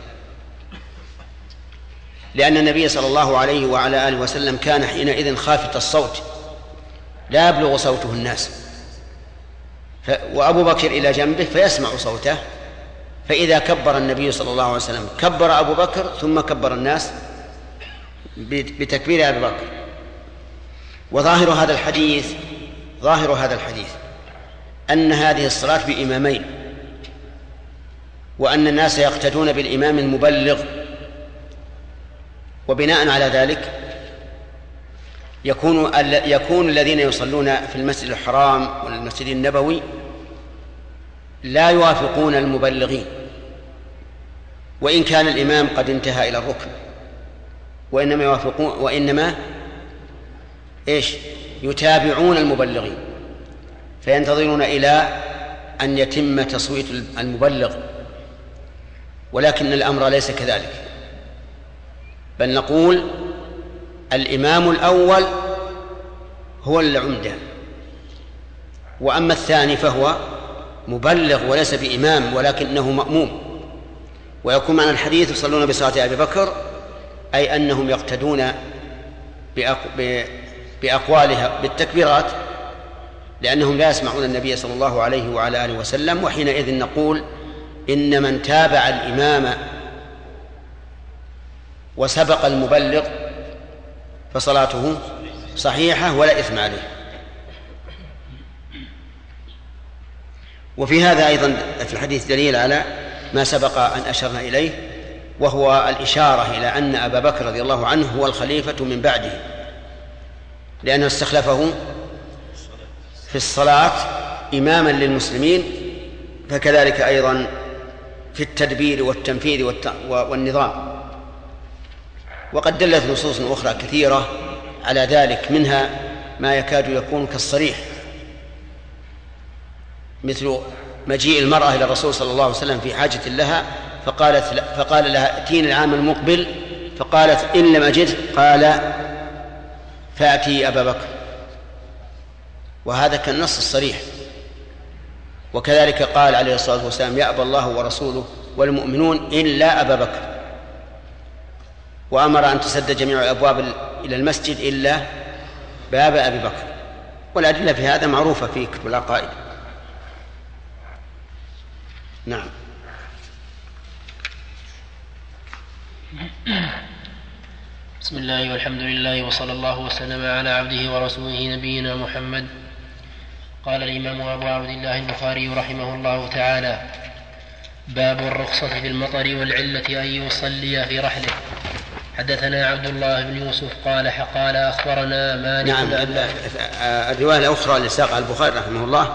لأن النبي صلى الله عليه وعلى آله وسلم كان حينئذ خافت الصوت لا يبلغ صوته الناس، ف... وأبو بكر إلى جنبه فيسمع صوته، فإذا كبر النبي صلى الله عليه وسلم كبر أبو بكر ثم كبر الناس بتكبير أبي بكر. وظاهر هذا الحديث ظاهر هذا الحديث أن هذه الصلاة بإمامين، وأن الناس يقتدون بالإمام المبلغ، وبناء على ذلك يكون يكون الذين يصلون في المسجد الحرام والمسجد النبوي لا يوافقون المبلغين، وإن كان الإمام قد انتهى إلى الركن، وإنما يوافقون وإنما إيش يتابعون المبلغين، فينتظرون إلى أن يتم تصويت المبلغ. ولكن الأمر ليس كذلك، بل نقول الإمام الأول هو العمدة، وأما الثاني فهو مبلغ وليس بإمام ولكنه مأموم، ويكون معنى الحديث يصلون بصلاة أبي بكر أي أنهم يقتدون بأقوالها بالتكبيرات، لأنهم لا يسمعون النبي صلى الله عليه وعلى آله وسلم. وحينئذ نقول إن من تابع الإمام وسبق المبلغ فصلاته صحيحة ولا إثم عليه. وفي هذا أيضا في الحديث دليل على ما سبق أن أشرنا إليه، وهو الإشارة إلى أن أبا بكر رضي الله عنه هو الخليفة من بعده، لأنه استخلفه في الصلاة إماما للمسلمين، فكذلك أيضا في التدبير والتنفيذ والنظام. وقد دلت نصوص أخرى كثيرة على ذلك، منها ما يكاد يكون كالصريح، مثل مجيء المرأة إلى الرسول صلى الله عليه وسلم في حاجة لها فقالت فقال لها ائتيني العام المقبل، فقالت إن لم أجد قال فأتي أبا بكر، وهذا كالنص الصريح. وكذلك قال عليه الصلاة والسلام يأبى الله ورسوله والمؤمنون إلا أبا بكر، وأمر أن تسد جميع الأبواب إلى المسجد إلا باب أبي بكر. والأدلة في هذا معروفة في كتب العقائد. نعم. بسم الله والحمد لله وصلى الله وسلم على عبده ورسوله نبينا محمد. قال الإمام أبو عبد الله البخاري رحمه الله تعالى: باب الرخصة في المطر والعلة أن يصلي في رحله. حدثنا عبد الله بن يوسف قال قال أخبرنا مالك. نعم. الرواية الأخرى اللي ساقها البخاري رحمه الله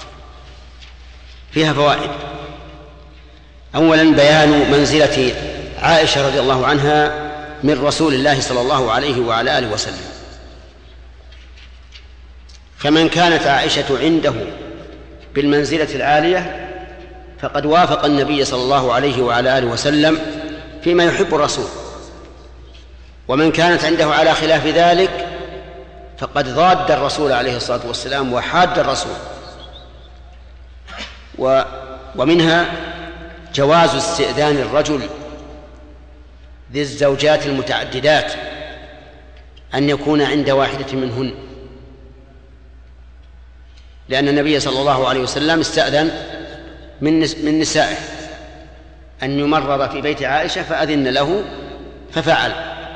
فيها فوائد. أولا بيان منزلة عائشة رضي الله عنها من رسول الله صلى الله عليه وعلى آله وسلم، فمن كانت عائشة عنده بالمنزلة العالية فقد وافق النبي صلى الله عليه وعلى آله وسلم فيما يحب الرسول، ومن كانت عنده على خلاف ذلك فقد ضاد الرسول عليه الصلاة والسلام وحاد الرسول. و ومنها جواز استئذان الرجل ذي الزوجات المتعددات أن يكون عند واحدة منهن، لأن النبي صلى الله عليه وسلم استأذن من من نسائه أن يمرض في بيت عائشة فأذن له ففعل.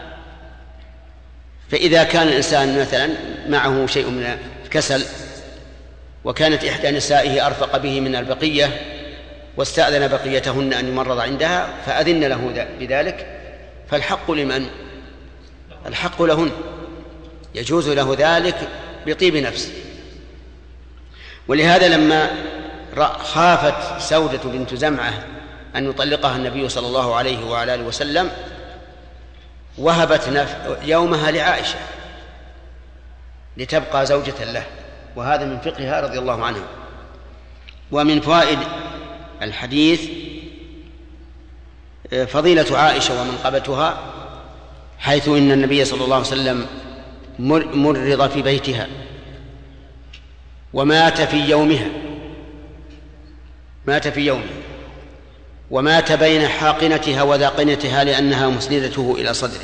فإذا كان الإنسان مثلا معه شيء من الكسل وكانت إحدى نسائه أرفق به من البقية واستأذن بقيتهن أن يمرض عندها فأذن له بذلك، فالحق لمن؟ الحق لهن، يجوز له ذلك بطيب نفس. ولهذا لما خافت سودة بنت زمعة أن يطلقها النبي صلى الله عليه وعلى آله وسلم وهبت يومها لعائشة لتبقى زوجة له، وهذا من فقهها رضي الله عنها. ومن فوائد الحديث فضيلة عائشة ومنقبتها، حيث إن النبي صلى الله عليه وسلم مرض في بيتها ومات في يومها مات في يومها ومات بين حاقنتها وذاقنتها لأنها مسندته إلى صدره،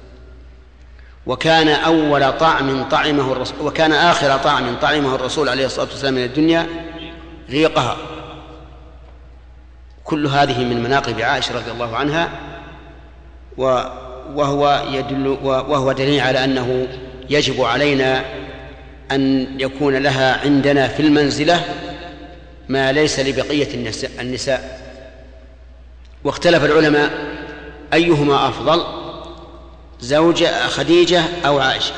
وكان أول طعم طعمه الرسول وكان آخر طعم طعمه الرسول عليه الصلاة والسلام من الدنيا ريقها. كل هذه من مناقب عائشة رضي الله عنها، وهو يدل وهو دليل على أنه يجب علينا أن يكون لها عندنا في المنزلة ما ليس لبقية النساء. واختلف العلماء أيهما أفضل، زوجة خديجة أو عائشة،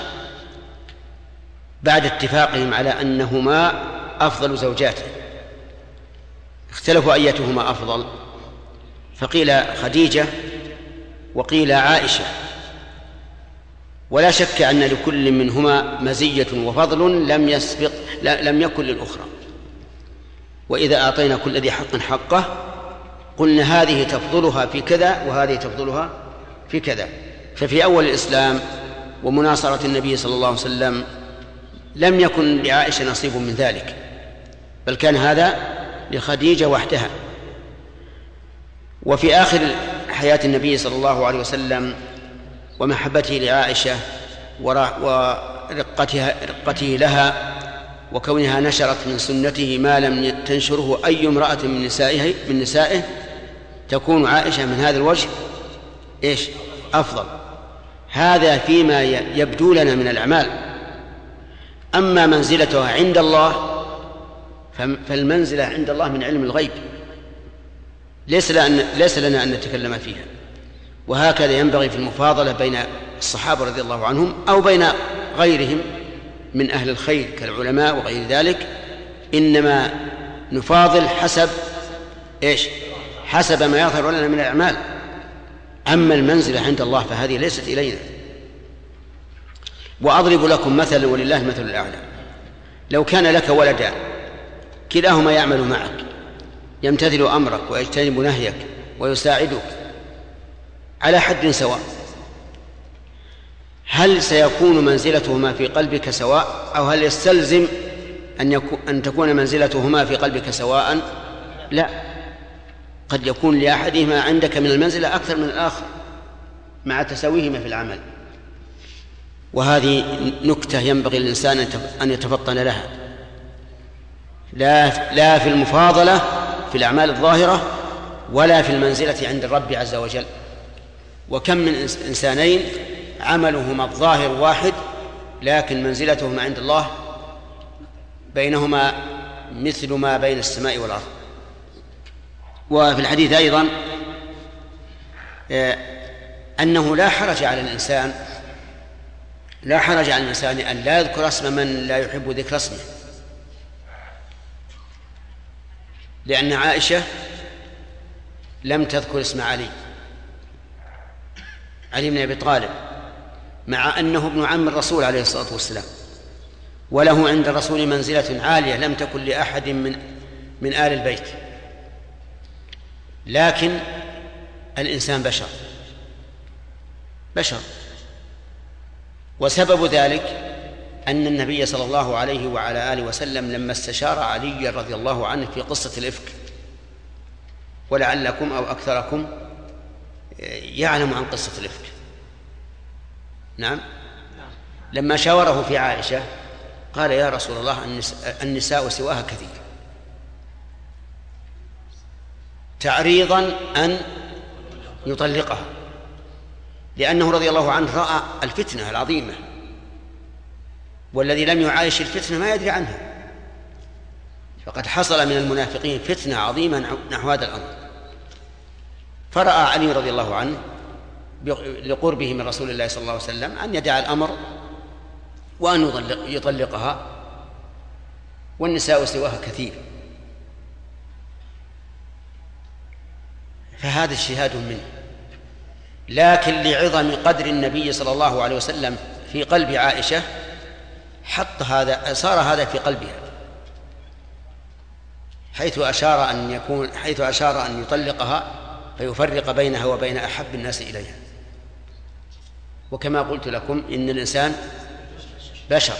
بعد اتفاقهم على أنهما أفضل زوجاته. اختلفوا أيتهما أفضل، فقيل خديجة وقيل عائشة، ولا شك أن لكل منهما مزية وفضل لم يسبق لم يكن للأخرى. وإذا أعطينا كل ذي حق حقه قلنا هذه تفضلها في كذا وهذه تفضلها في كذا. ففي أول الإسلام ومناصرة النبي صلى الله عليه وسلم لم يكن لعائشة نصيب من ذلك، بل كان هذا لخديجة وحدها. وفي آخر حياة النبي صلى الله عليه وسلم ومحبته لعائشة ورقتها رقته لها وكونها نشرت من سنته ما لم تنشره أي امرأة من نسائه من نسائه تكون عائشة من هذا الوجه إيش أفضل. هذا فيما يبدو لنا من الأعمال. أما منزلتها عند الله فالمنزلة عند الله من علم الغيب، ليس لنا, ليس لنا أن نتكلم فيها. وهكذا ينبغي في المفاضلة بين الصحابة رضي الله عنهم أو بين غيرهم من أهل الخير كالعلماء وغير ذلك، إنما نفاضل حسب إيش حسب ما يظهر لنا من الأعمال. أما المنزلة عند الله فهذه ليست إلينا. وأضرب لكم مثلا ولله المثل الأعلى. لو كان لك ولدان كلاهما يعمل معك، يمتثل أمرك ويجتنب نهيك ويساعدك على حد سواء، هل سيكون منزلتهما في قلبك سواء، أو هل يستلزم أن, يكون أن تكون منزلتهما في قلبك سواء؟ لا، قد يكون لأحدهما عندك من المنزلة أكثر من الآخر مع تساويهما في العمل. وهذه نكتة ينبغي الإنسان أن يتفطن لها، لا, لا في المفاضلة في الأعمال الظاهرة ولا في المنزلة عند الرب عز وجل. وكم من إنسانين عملهما الظاهر واحد لكن منزلتهما عند الله بينهما مثل ما بين السماء والأرض. وفي الحديث أيضا أنه لا حرج على الإنسان لا حرج على الإنسان أن لا يذكر اسم من لا يحب ذكر اسمه، لأن عائشة لم تذكر اسم علي علي بن أبي طالب، مع أنه ابن عم الرسول عليه الصلاة والسلام، وله عند الرسول منزلة عالية لم تكن لأحد من من آل البيت. لكن الإنسان بشر بشر وسبب ذلك أن النبي صلى الله عليه وعلى آله وسلم لما استشار علي رضي الله عنه في قصة الإفك، ولعلكم أو أكثركم يعلم عن قصة الإفك، نعم، لما شاوره في عائشة قال يا رسول الله النساء سواها كثير، تعريضا أن يطلقها، لأنه رضي الله عنه رأى الفتنة العظيمة، والذي لم يعايش الفتنة ما يدري عنها، فقد حصل من المنافقين فتنة عظيمة نحو هذا الأمر. فرأى علي رضي الله عنه لقربه من رسول الله صلى الله عليه وسلم أن يدع الأمر وأن يطلق يطلقها، والنساء سواها كثير. فهذا اجتهاد منه، لكن لعظم قدر النبي صلى الله عليه وسلم في قلب عائشة حط هذا صار هذا في قلبها، حيث أشار أن يكون حيث أشار أن يطلقها فيفرق بينها وبين أحب الناس إليها. وكما قلت لكم إن الإنسان بشر،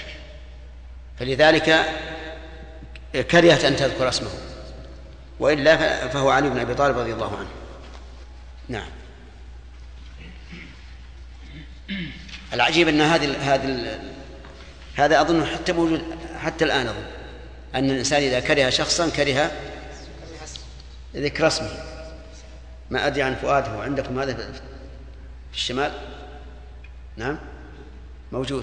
فلذلك كرهت أن تذكر اسمه، وإلا فهو علي بن أبي طالب رضي الله عنه. نعم. العجيب أن هذه هذه هذا أظن حتى موجود حتى الآن، أظن أن الإنسان إذا كره شخصا كره ذكر اسمه. ما أدري عن فؤاده، وعندكم هذا في الشمال؟ نعم موجود.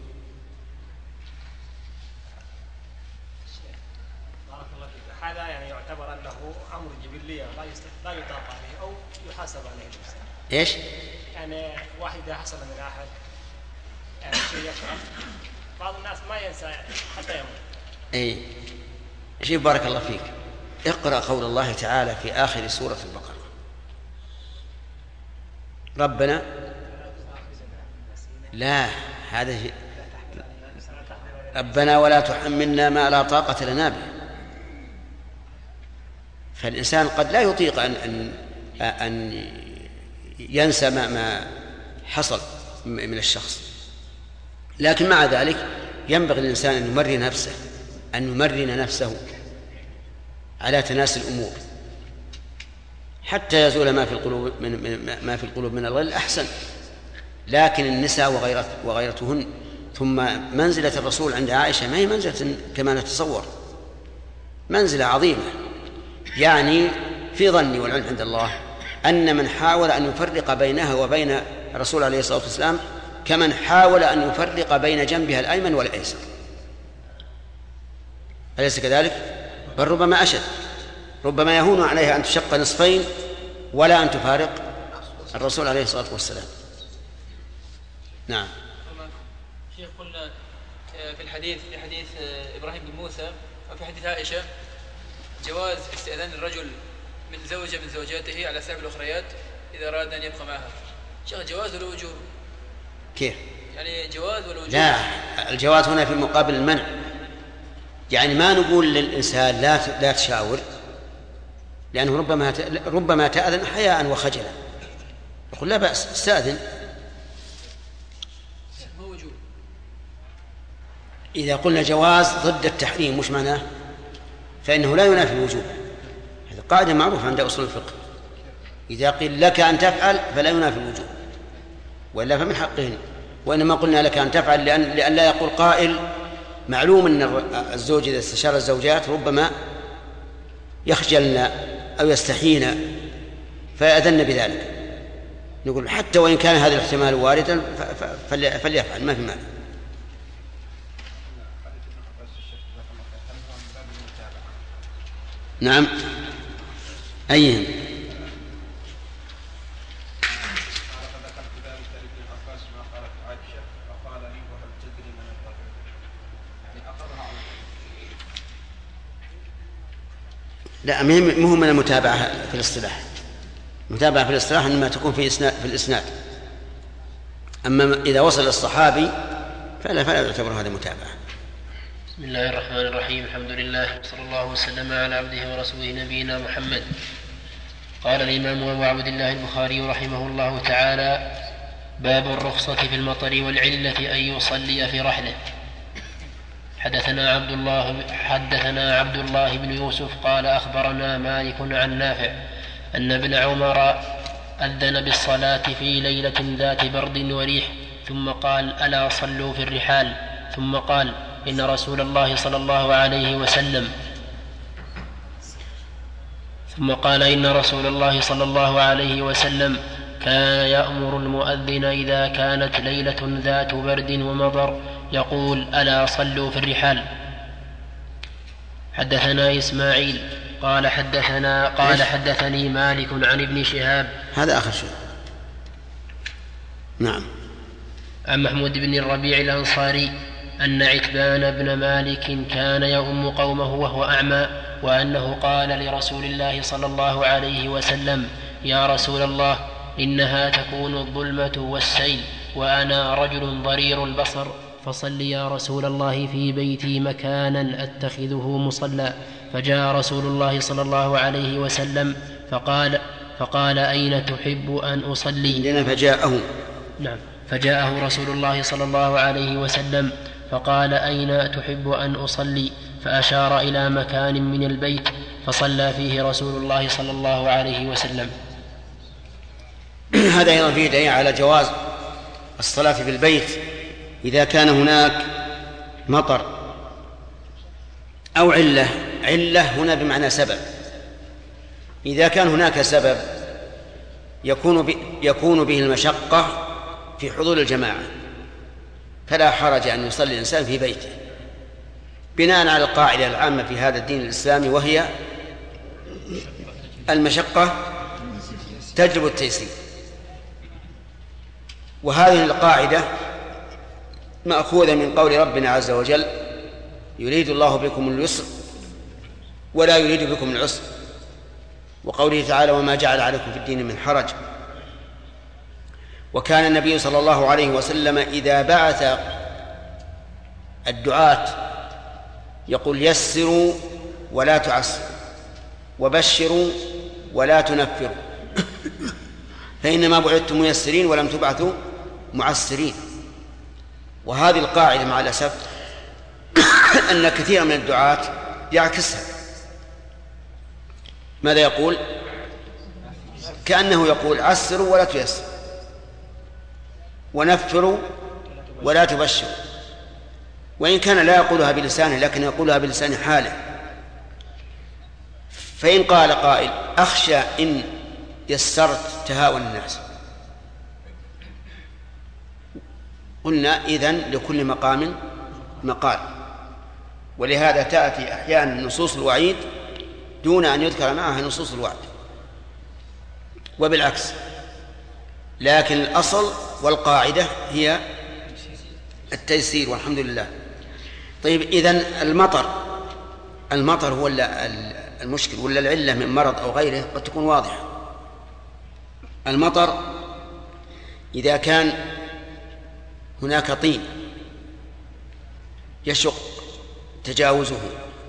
بارك الله فيك. هذا يعني يعتبر أنه أمر جبلي لا يطاق عليه أو يحاسب عليه الإنسان. إيش؟ يعني واحد إذا حصل من أحد يعني شيء يشرف، بعض الناس ما ينسى حتى يموت. أي شيء. بارك الله فيك. اقرأ قول الله تعالى في آخر سورة البقرة: ربنا لا هذا ربنا ولا تحملنا ما لا طاقة لنا به. فالإنسان قد لا يطيق أن أن أن ينسى ما ما حصل من الشخص، لكن مع ذلك ينبغي الإنسان أن يمرن نفسه أن يمرن نفسه على تناسي الأمور حتى يزول ما في القلوب من, من ما في القلوب من الغل أحسن. لكن النساء وغيرت وغيرتهن، ثم منزلة الرسول عند عائشة ما هي منزلة كما نتصور، منزلة عظيمة. يعني في ظني والعلم عند الله أن من حاول أن يفرق بينها وبين الرسول عليه الصلاة والسلام كمن حاول أن يفرق بين جنبها الأيمن والأيسر، أليس كذلك؟ بل ربما أشد، ربما يهون عليها أن تشق نصفين ولا أن تفارق الرسول عليه الصلاة والسلام. نعم. شيخ، قلنا في الحديث في حديث إبراهيم بن موسى وفي حديث عائشة جواز استئذان الرجل من زوجة من زوجاته على سبيل الأخريات إذا أراد أن يبقى معها. شيخ، جواز ولا وجوب؟ كيف؟ يعني جواز ولا وجوب؟ لا، الجواز هنا في مقابل المنع. يعني ما نقول للإنسان لا لا تشاور، لأنه ربما ربما تأذن حياء وخجلا، يقول لا بأس استأذن. إذا قلنا جواز ضد التحريم مش معناه، فإنه لا ينافي الوجوب. هذه قاعدة معروفة عند أصول الفقه، إذا قيل لك أن تفعل فلا ينافي الوجوب، وإلا فمن حقهن. وإنما قلنا لك أن تفعل لأن, لأن لا يقول قائل معلوم أن الزوج إذا استشار الزوجات ربما يخجلن أو يستحين فيأذن بذلك. نقول حتى وإن كان هذا الاحتمال واردا فليفعل، ما في مانع. نعم. أيهم؟ لا، مهم من المتابعة في الاصطلاح. المتابعة في الاصطلاح إنما تكون في إسناد في الإسناد، أما إذا وصل الصحابي فلا فلا يعتبر هذا متابعة. بسم الله الرحمن الرحيم. الحمد لله وصلى الله وسلم على عبده ورسوله نبينا محمد. قال الإمام أبو عبد الله البخاري رحمه الله تعالى: باب الرخصة في المطر والعلة أن يصلي في رحله. حدثنا عبد الله حدثنا عبد الله بن يوسف قال أخبرنا مالك عن نافع أن ابن عمر أذن بالصلاة في ليلة ذات برد وريح، ثم قال: ألا صلوا في الرحال. ثم قال: إن رسول الله صلى الله عليه وسلم ثم قال إن رسول الله صلى الله عليه وسلم كان يأمر المؤذن إذا كانت ليلة ذات برد ومطر يقول: ألا صلوا في الرحال. حدثنا إسماعيل قال حدثنا قال حدثني مالك عن ابن شهاب. هذا آخر شيء. نعم. عن محمود بن الربيع الأنصاري أن عتبان بن مالك كان يؤم قومه وهو أعمى، وأنه قال لرسول الله صلى الله عليه وسلم: يا رسول الله، إنها تكون الظلمة والسيل وأنا رجل ضرير البصر، فصل يا رسول الله في بيتي مكانا أتخذه مصلى. فجاء رسول الله صلى الله عليه وسلم فقال فقال أين تحب أن أصلي؟ لنا فجاءه نعم فجاءه رسول الله صلى الله عليه وسلم فقال: أين تحب أن أصلي؟ فأشار إلى مكان من البيت فصلى فيه رسول الله صلى الله عليه وسلم. هذا أيضا فيه دليل على جواز الصلاة في البيت إذا كان هناك مطر أو علة. علة هنا بمعنى سبب. إذا كان هناك سبب يكون يكون به المشقة في حضور الجماعة فلا حرج أن يصلي الإنسان في بيته، بناء على القاعدة العامة في هذا الدين الإسلامي، وهي المشقة تجلب التيسير. وهذه القاعدة مأخوذة من قول ربنا عز وجل: يريد الله بكم اليسر ولا يريد بكم العسر، وقوله تعالى: وما جعل عليكم في الدين من حرج. وكان النبي صلى الله عليه وسلم إذا بعث الدعاة يقول: يسروا ولا تعسروا، وبشروا ولا تنفروا، فإنما بعثتم ميسرين ولم تبعثوا معسرين. وهذه القاعدة مع الأسف أن كثيرا من الدعاة يعكسها. ماذا يقول؟ كأنه يقول عسروا ولا تيسروا، ونفروا ولا تبشروا، وإن كان لا يقولها بلسانه لكن يقولها بلسان حاله. فإن قال قائل أخشى إن يسرت تهاون الناس، قلنا إذن لكل مقام مقال، ولهذا تأتي أحيانا نصوص الوعيد دون أن يذكر معها نصوص الوعد، وبالعكس. لكن الأصل والقاعدة هي التيسير والحمد لله. طيب، إذن المطر المطر هو المشكل ولا العلة من مرض أو غيره؟ قد تكون واضحة. المطر إذا كان هناك طين يشق تجاوزه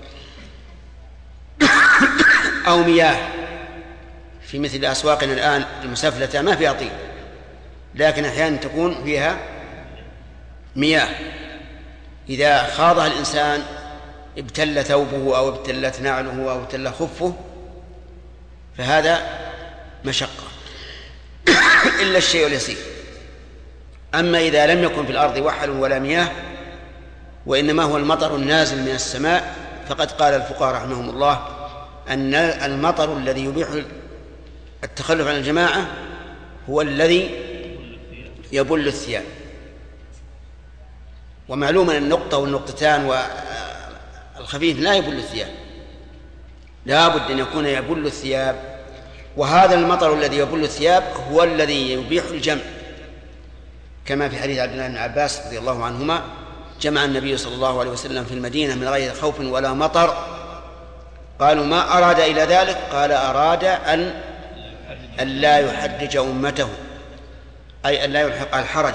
أو مياه، في مثل أسواقنا الآن المسفلتة ما فيها طين لكن أحيانا تكون فيها مياه، إذا خاضها الإنسان ابتل ثوبه أو ابتلت نعله أو ابتل خفه فهذا مشقة إلا الشيء اليسير. أما إذا لم يكن في الأرض وحل ولا مياه وإنما هو المطر النازل من السماء، فقد قال الفقهاء رحمهم الله أن المطر الذي يبيح التخلف عن الجماعة هو الذي يبل الثياب. ومعلوم أن النقطة والنقطتان والخفيف لا يبل الثياب، لا بد أن يكون يبل الثياب، وهذا المطر الذي يبل الثياب هو الذي يبيح الجمع، كما في حديث عبد الله بن عباس رضي الله عنهما: جمع النبي صلى الله عليه وسلم في المدينة من غير خوف ولا مطر. قالوا: ما أراد إلى ذلك؟ قال: أراد أن أن لا يحرج أمته، أي أن لا يلحق الحرج.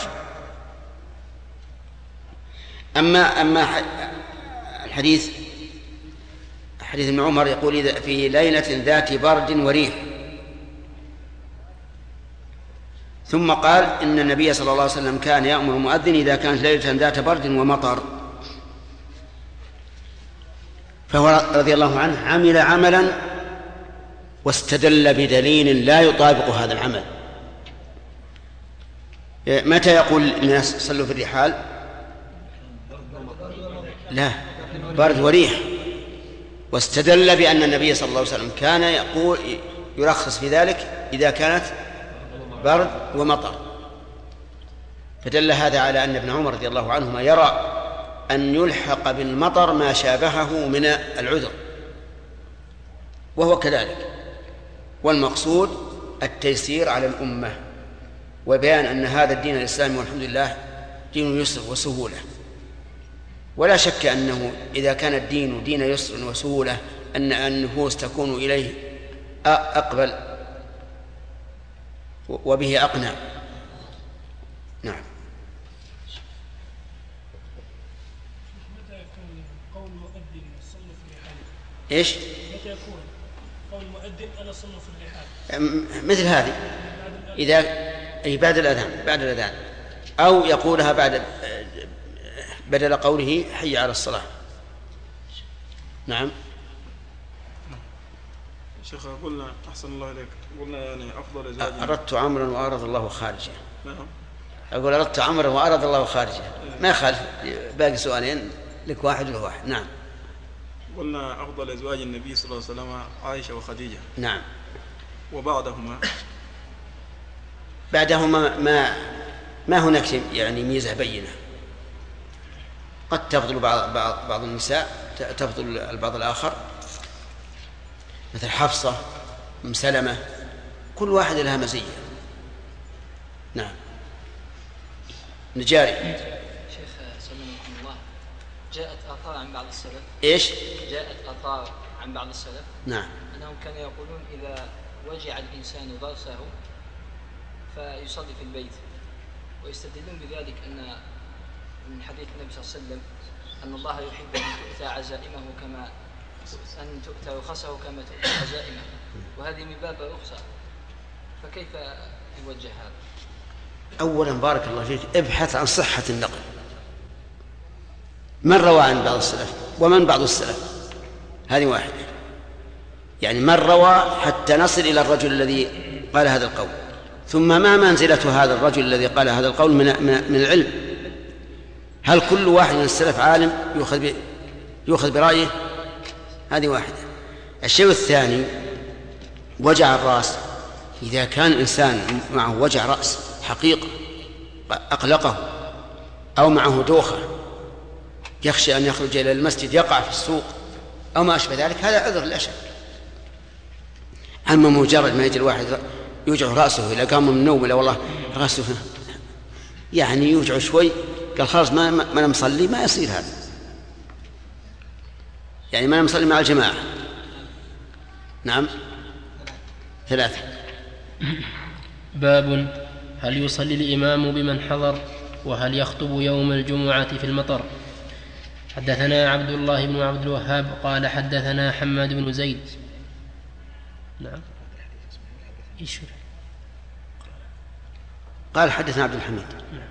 أما أما الحديث حديث ابن عمر يقول: في ليلة ذات برد وريح، ثم قال: إن النبي صلى الله عليه وسلم كان يأمر المؤذن إذا كانت ليلة ذات برد ومطر. فهو رضي الله عنه عمل عملا واستدل بدليل لا يطابق هذا العمل. متى يقول الناس صلوا في الرحال؟ لا، برد وريح. واستدل بأن النبي صلى الله عليه وسلم كان يقول يرخص في ذلك إذا كانت برد ومطر، فدل هذا على أن ابن عمر رضي الله عنهما يرى أن يلحق بالمطر ما شابهه من العذر، وهو كذلك. والمقصود التيسير على الأمة، وبيان أن هذا الدين الإسلامي والحمد لله دين يسر وسهولة. ولا شك أنه إذا كان الدين دين يسر وسهولة أن النفوس تكون إليه أقبل وبه أقنع. نعم. متى يكون قول مؤذن صلوا في الرحال؟ إيش؟ متى يكون قول مؤذن أنا صلوا في الرحال؟ مثل هذه إذا أي بعد الأذان بعد الأذان أو يقولها بعد بدل قوله حي على الصلاة. نعم. شيخ، قلنا أحسن الله إليك، قلنا يعني أفضل زواج. أردت عمرا وأراد الله خارجه. نعم. أقول أردت عمرا وأراد الله خارجه، ما يخالف. باقي سؤالين لك واحد وله واحد. نعم. قلنا أفضل أزواج النبي صلى الله عليه وسلم عائشة وخديجة. نعم. وبعدهما بعدهما ما ما هناك يعني ميزة بينة. قد تفضل بعض بعض بعض النساء تفضل البعض الآخر، مثل حفصة، أم سلمة، كل واحد لها مزية. نعم. نجاري. شيخ سلمكم الله، جاءت آثار عن بعض السلف. إيش؟ جاءت آثار عن بعض السلف. نعم. أنهم كانوا يقولون إذا وجع الإنسان ضرسه فيصلي في البيت، ويستدلون بذلك أن من حديث النبي صلى الله عليه وسلم أن الله يحب أن تؤتى عزائمه كما أن تؤتى رخصه كما تؤتى عزائمه، وهذه من باب الرخصة، فكيف يوجه هذا؟ أولا بارك الله فيك، ابحث عن صحة النقل، من روى عن بعض السلف ومن بعض السلف، هذه واحدة. يعني من روى حتى نصل إلى الرجل الذي قال هذا القول. ثم ما منزلة هذا الرجل الذي قال هذا القول من, من, من العلم؟ هل كل واحد من السلف عالم يؤخذ, يؤخذ برأيه؟ هذه واحدة. الشيء الثاني وجع الرأس. إذا كان الإنسان معه وجع رأس حقيقة أقلقه، أو معه دوخة يخشى أن يخرج إلى المسجد يقع في السوق أو ما أشبه ذلك، هذا عذر لا شك. أما مجرد ما يجي الواحد يوجع رأسه إذا قام من النوم إلا والله رأسه يعني يوجع شوي قال خلاص ما ما أنا مصلي، ما يصير هذا، يعني ما أنا مصلي مع الجماعة. نعم. ثلاثة. باب هل يصلي الإمام بمن حضر، وهل يخطب يوم الجمعة في المطر. حدثنا عبد الله بن عبد الوهاب قال حدثنا حماد بن زيد. نعم. قال حدثنا عبد الحميد.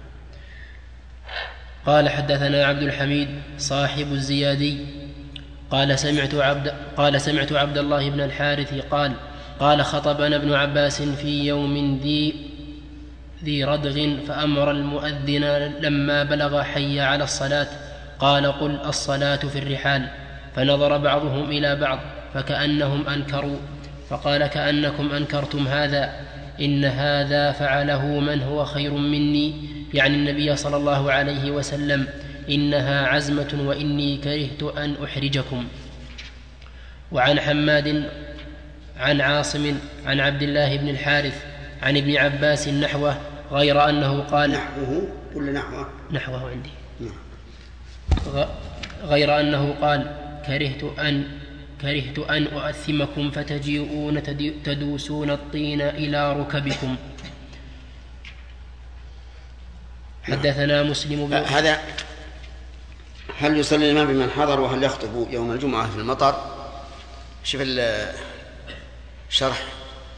قال حدثنا عبد الحميد صاحب الزيادي قال سمعت عبد قال سمعت عبد الله بن الحارث قال قال خطبنا ابن عباس في يوم ذي ذي ردغ فأمر المؤذن لما بلغ حي على الصلاة قال قل الصلاة في الرحال، فنظر بعضهم إلى بعض فكأنهم أنكروا، فقال كأنكم أنكرتم هذا، إن هذا فعله من هو خير مني، يعني النبي صلى الله عليه وسلم، إنها عزمة وإني كرهت أن أحرجكم. وعن حماد عن عاصم عن عبد الله بن الحارث عن ابن عباس نحوه غير أنه قال نحوه ولا نحوه؟ نحوه عندي. غير أنه قال كرهت أن كرهت أن أؤثمكم فتجيئون تدوسون الطين إلى ركبكم. حدثنا مسلم بن هذا هل يصلي الإمام بمن حضر وهل يخطب يوم الجمعة في المطر؟ شوف الشرح.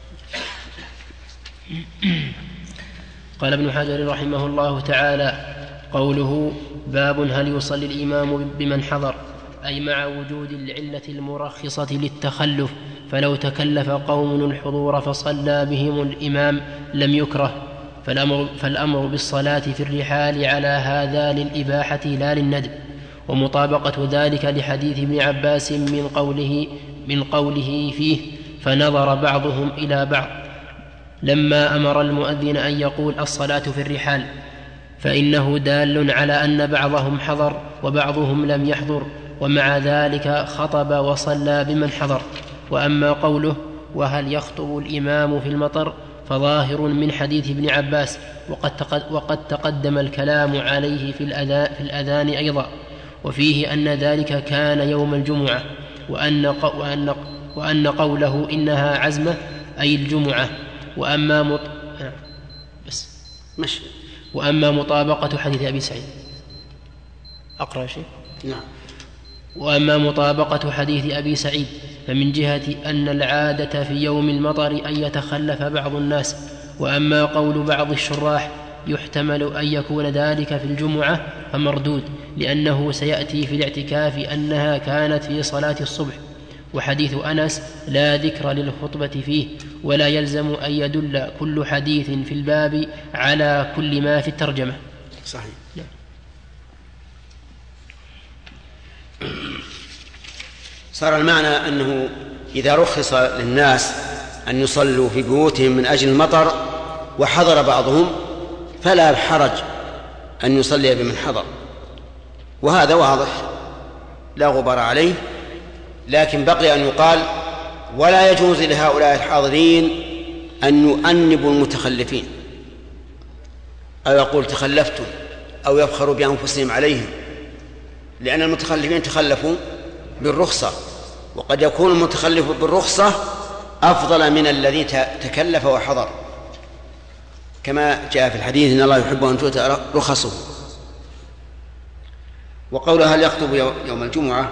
قال ابن حجر رحمه الله تعالى قوله باب هل يصلي الإمام بمن حضر، أي مع وجود العلة المرخصة للتخلف، فلو تكلف قوم الحضور فصلى بهم الإمام لم يكره، فالأمر, فالأمر بالصلاة في الرحال على هذا للإباحة لا للندب، ومطابقة ذلك لحديث ابن عباس من قوله, من قوله فيه فنظر بعضهم إلى بعض لما أمر المؤذن أن يقول الصلاة في الرحال، فإنه دال على أن بعضهم حضر وبعضهم لم يحضر، ومع ذلك خطب وصلى بمن حضر. وأما قوله وهل يخطب الإمام في المطر فظاهر من حديث ابن عباس، وقد, وقد تقدم الكلام عليه في الأذان, في الأذان أيضا، وفيه أن ذلك كان يوم الجمعة، وأن, وأن, وأن قوله إنها عزمة أي الجمعة. وأما مط... بس مش وأما مطابقة حديث أبي سعيد أقرأ شيء؟ نعم. وأما مطابقة حديث أبي سعيد فمن جهة أن العادة في يوم المطر أن يتخلف بعض الناس، وأما قول بعض الشراح يحتمل أن يكون ذلك في الجمعة فمردود، لأنه سيأتي في الاعتكاف أنها كانت في صلاة الصبح، وحديث أنس لا ذكر للخطبة فيه، ولا يلزم أن يدل كل حديث في الباب على كل ما في الترجمة. صحيح. نعم. صار المعنى أنه إذا رخص للناس أن يصلوا في بيوتهم من أجل المطر وحضر بعضهم فلا حرج أن يصلي بمن حضر، وهذا واضح لا غبار عليه. لكن بقي أن يقال ولا يجوز لهؤلاء الحاضرين أن يؤنبوا المتخلفين، أو يقول تخلفتم، أو يفخروا بأنفسهم عليهم، لأن المتخلفين تخلفوا بالرخصة، وقد يكون المتخلف بالرخصة أفضل من الذي تكلف وحضر، كما جاء في الحديث إن الله يحب أن تؤتى رخصه. وقوله هل يخطب يوم الجمعة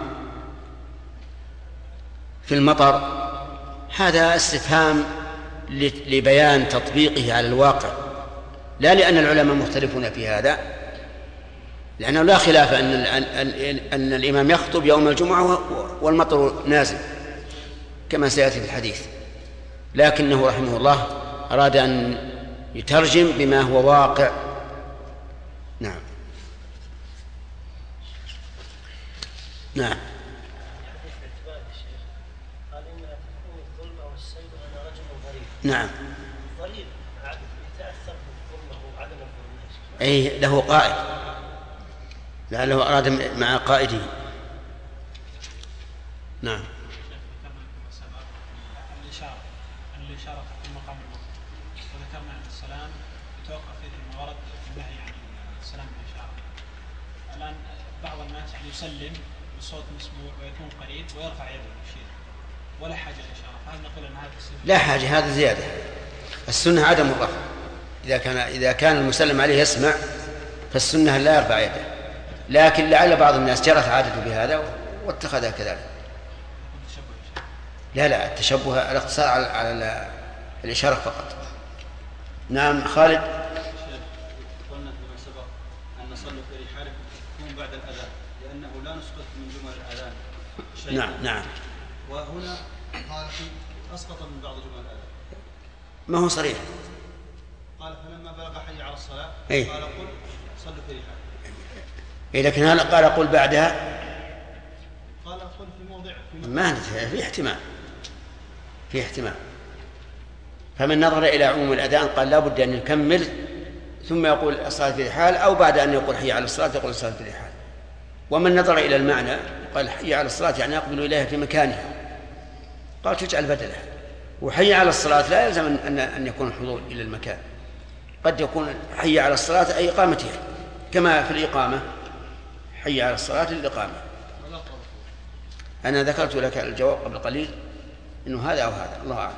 في المطر هذا استفهام لبيان تطبيقه على الواقع، لا لأن العلماء مختلفون في هذا، لأنه لا خلاف أن, أن الإمام يخطب يوم الجمعة والمطر نازل كما سيأتي في الحديث، لكنه رحمه الله أراد أن يترجم بما هو واقع. نعم نعم نعم أي له قائد، لعله أراد مع قائده. نعم الإشارة الإشارة في مقام الوقت، وذكرنا أن السلام يتوقف إذا ما ورد النهي عن السلام بالإشارة. الآن بعض الناس يعني يسلم بصوت مسموع ويكون قريب ويرفع يده ويشير ولا حاجة الإشارة، فهل نقول أن هذا السنة؟ لا حاجة، هذا زيادة. السنة عدم الرفع. إذا كان إذا كان المسلم عليه يسمع فالسنة لا يرفع يده، لكن لعل بعض الناس جرت عادته بهذا واتخذها كذلك. لا لا التشبه الاقتصار على, على الإشارة فقط. نعم خالد. قلنا فيما سبق أن صلوا في رحالكم تكون بعد الأذان، لأنه لا نسقط من جمل الأذان شيء. نعم نعم. وهنا قال أسقط من بعض جمل الأذان. ما هو صريح. قال فلما بلغ حي على الصلاة أي. قال قل صلوا في رحالكم. إيه لكن هل قال قل بعدها؟ قال قل في موضع في ما في احتمال، في احتمال. فمن نظر إلى عموم الأذان قال لا بد أن يكمل ثم يقول الصلاة في الرحال، أو بعد أن يقول حي على الصلاة يقول الصلاة في الرحال. ومن نظر إلى المعنى قال حي على الصلاة يعني يقبل إليها في مكانها، قال تجعل بدلها. وحي على الصلاة لا يلزم أن أن يكون الحضور إلى المكان، قد يكون حي على الصلاة أي إقامتها، كما في الإقامة حي على الصلاة للإقامة. أنا ذكرت لك الجواب قبل قليل إنه هذا أو هذا، الله أعلم.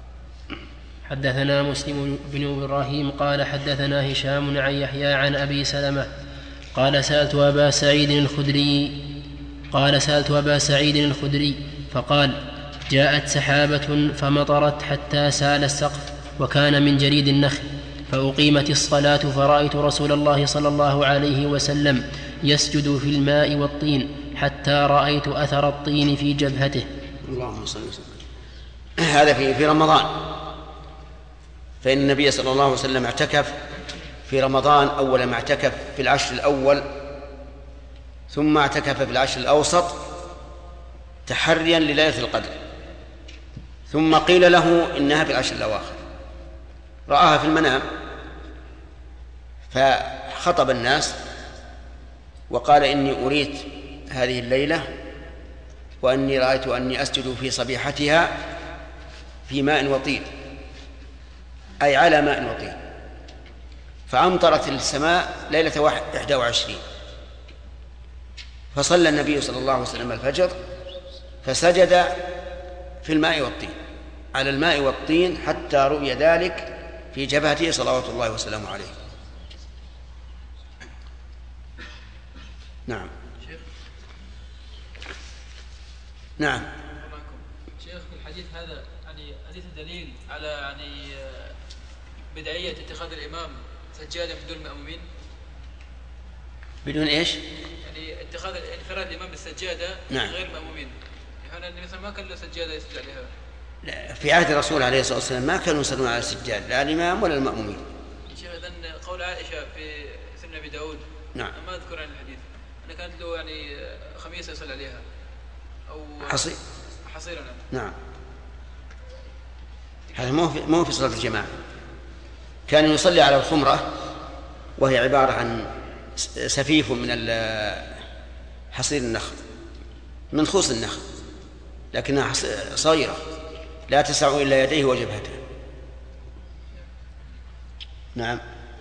حدثنا مسلم بن إبراهيم قال حدثنا هشام عن يحيى عن أبي سلمة قال سألت أبا سعيد الخدري قال سألت أبا سعيد الخدري فقال جاءت سحابة فمطرت حتى سال السقف وكان من جريد النخل، فأقيمت الصلاة فرأيت رسول الله صلى الله عليه وسلم يسجد في الماء والطين حتى رأيت أثر الطين في جبهته. اللهم صل وسلم. هذا في في رمضان، فإن النبي صلى الله عليه وسلم اعتكف في رمضان أول ما اعتكف في العشر الأول، ثم اعتكف في العشر الأوسط تحريا لليلة القدر، ثم قيل له إنها في العشر الأواخر، رآها في المنام فخطب الناس وقال إني أريت هذه الليلة وأني رأيت أني أسجد في صبيحتها في ماء وطين، أي على ماء وطين. فأمطرت السماء ليلة واحد وعشرين، فصلى النبي صلى الله عليه وسلم الفجر فسجد في الماء والطين على الماء والطين حتى رؤي ذلك في جبهته صلوات الله وسلامه عليه. نعم شيخ. نعم شيخ في الحديث هذا يعني حديث دليل على يعني بدعية اتخاذ الإمام سجادة بدون مأمومين. بدون ايش؟ يعني اتخاذ انفراد الإمام بالسجادة نعم. غير مأمومين، يعني مثلا ما كان له سجادة يسجد عليها. لا، في عهد الرسول عليه الصلاة والسلام ما كانوا يصلون على السجاد لا الإمام ولا المأمومين. شيخ إذن قول عائشة في سنن أبي داود نعم. ما أذكر عن الحديث أنا كانت له يعني خميسة يصلي عليها أو حصير حصيرا. نعم. هذا مو في مو في صلاة الجماعة، كان يصلي على الخمرة وهي عبارة عن سفيف من حصير النخل من خوص النخل، لكنها صغيرة لا تسع إلا يديه وجبهته. نعم.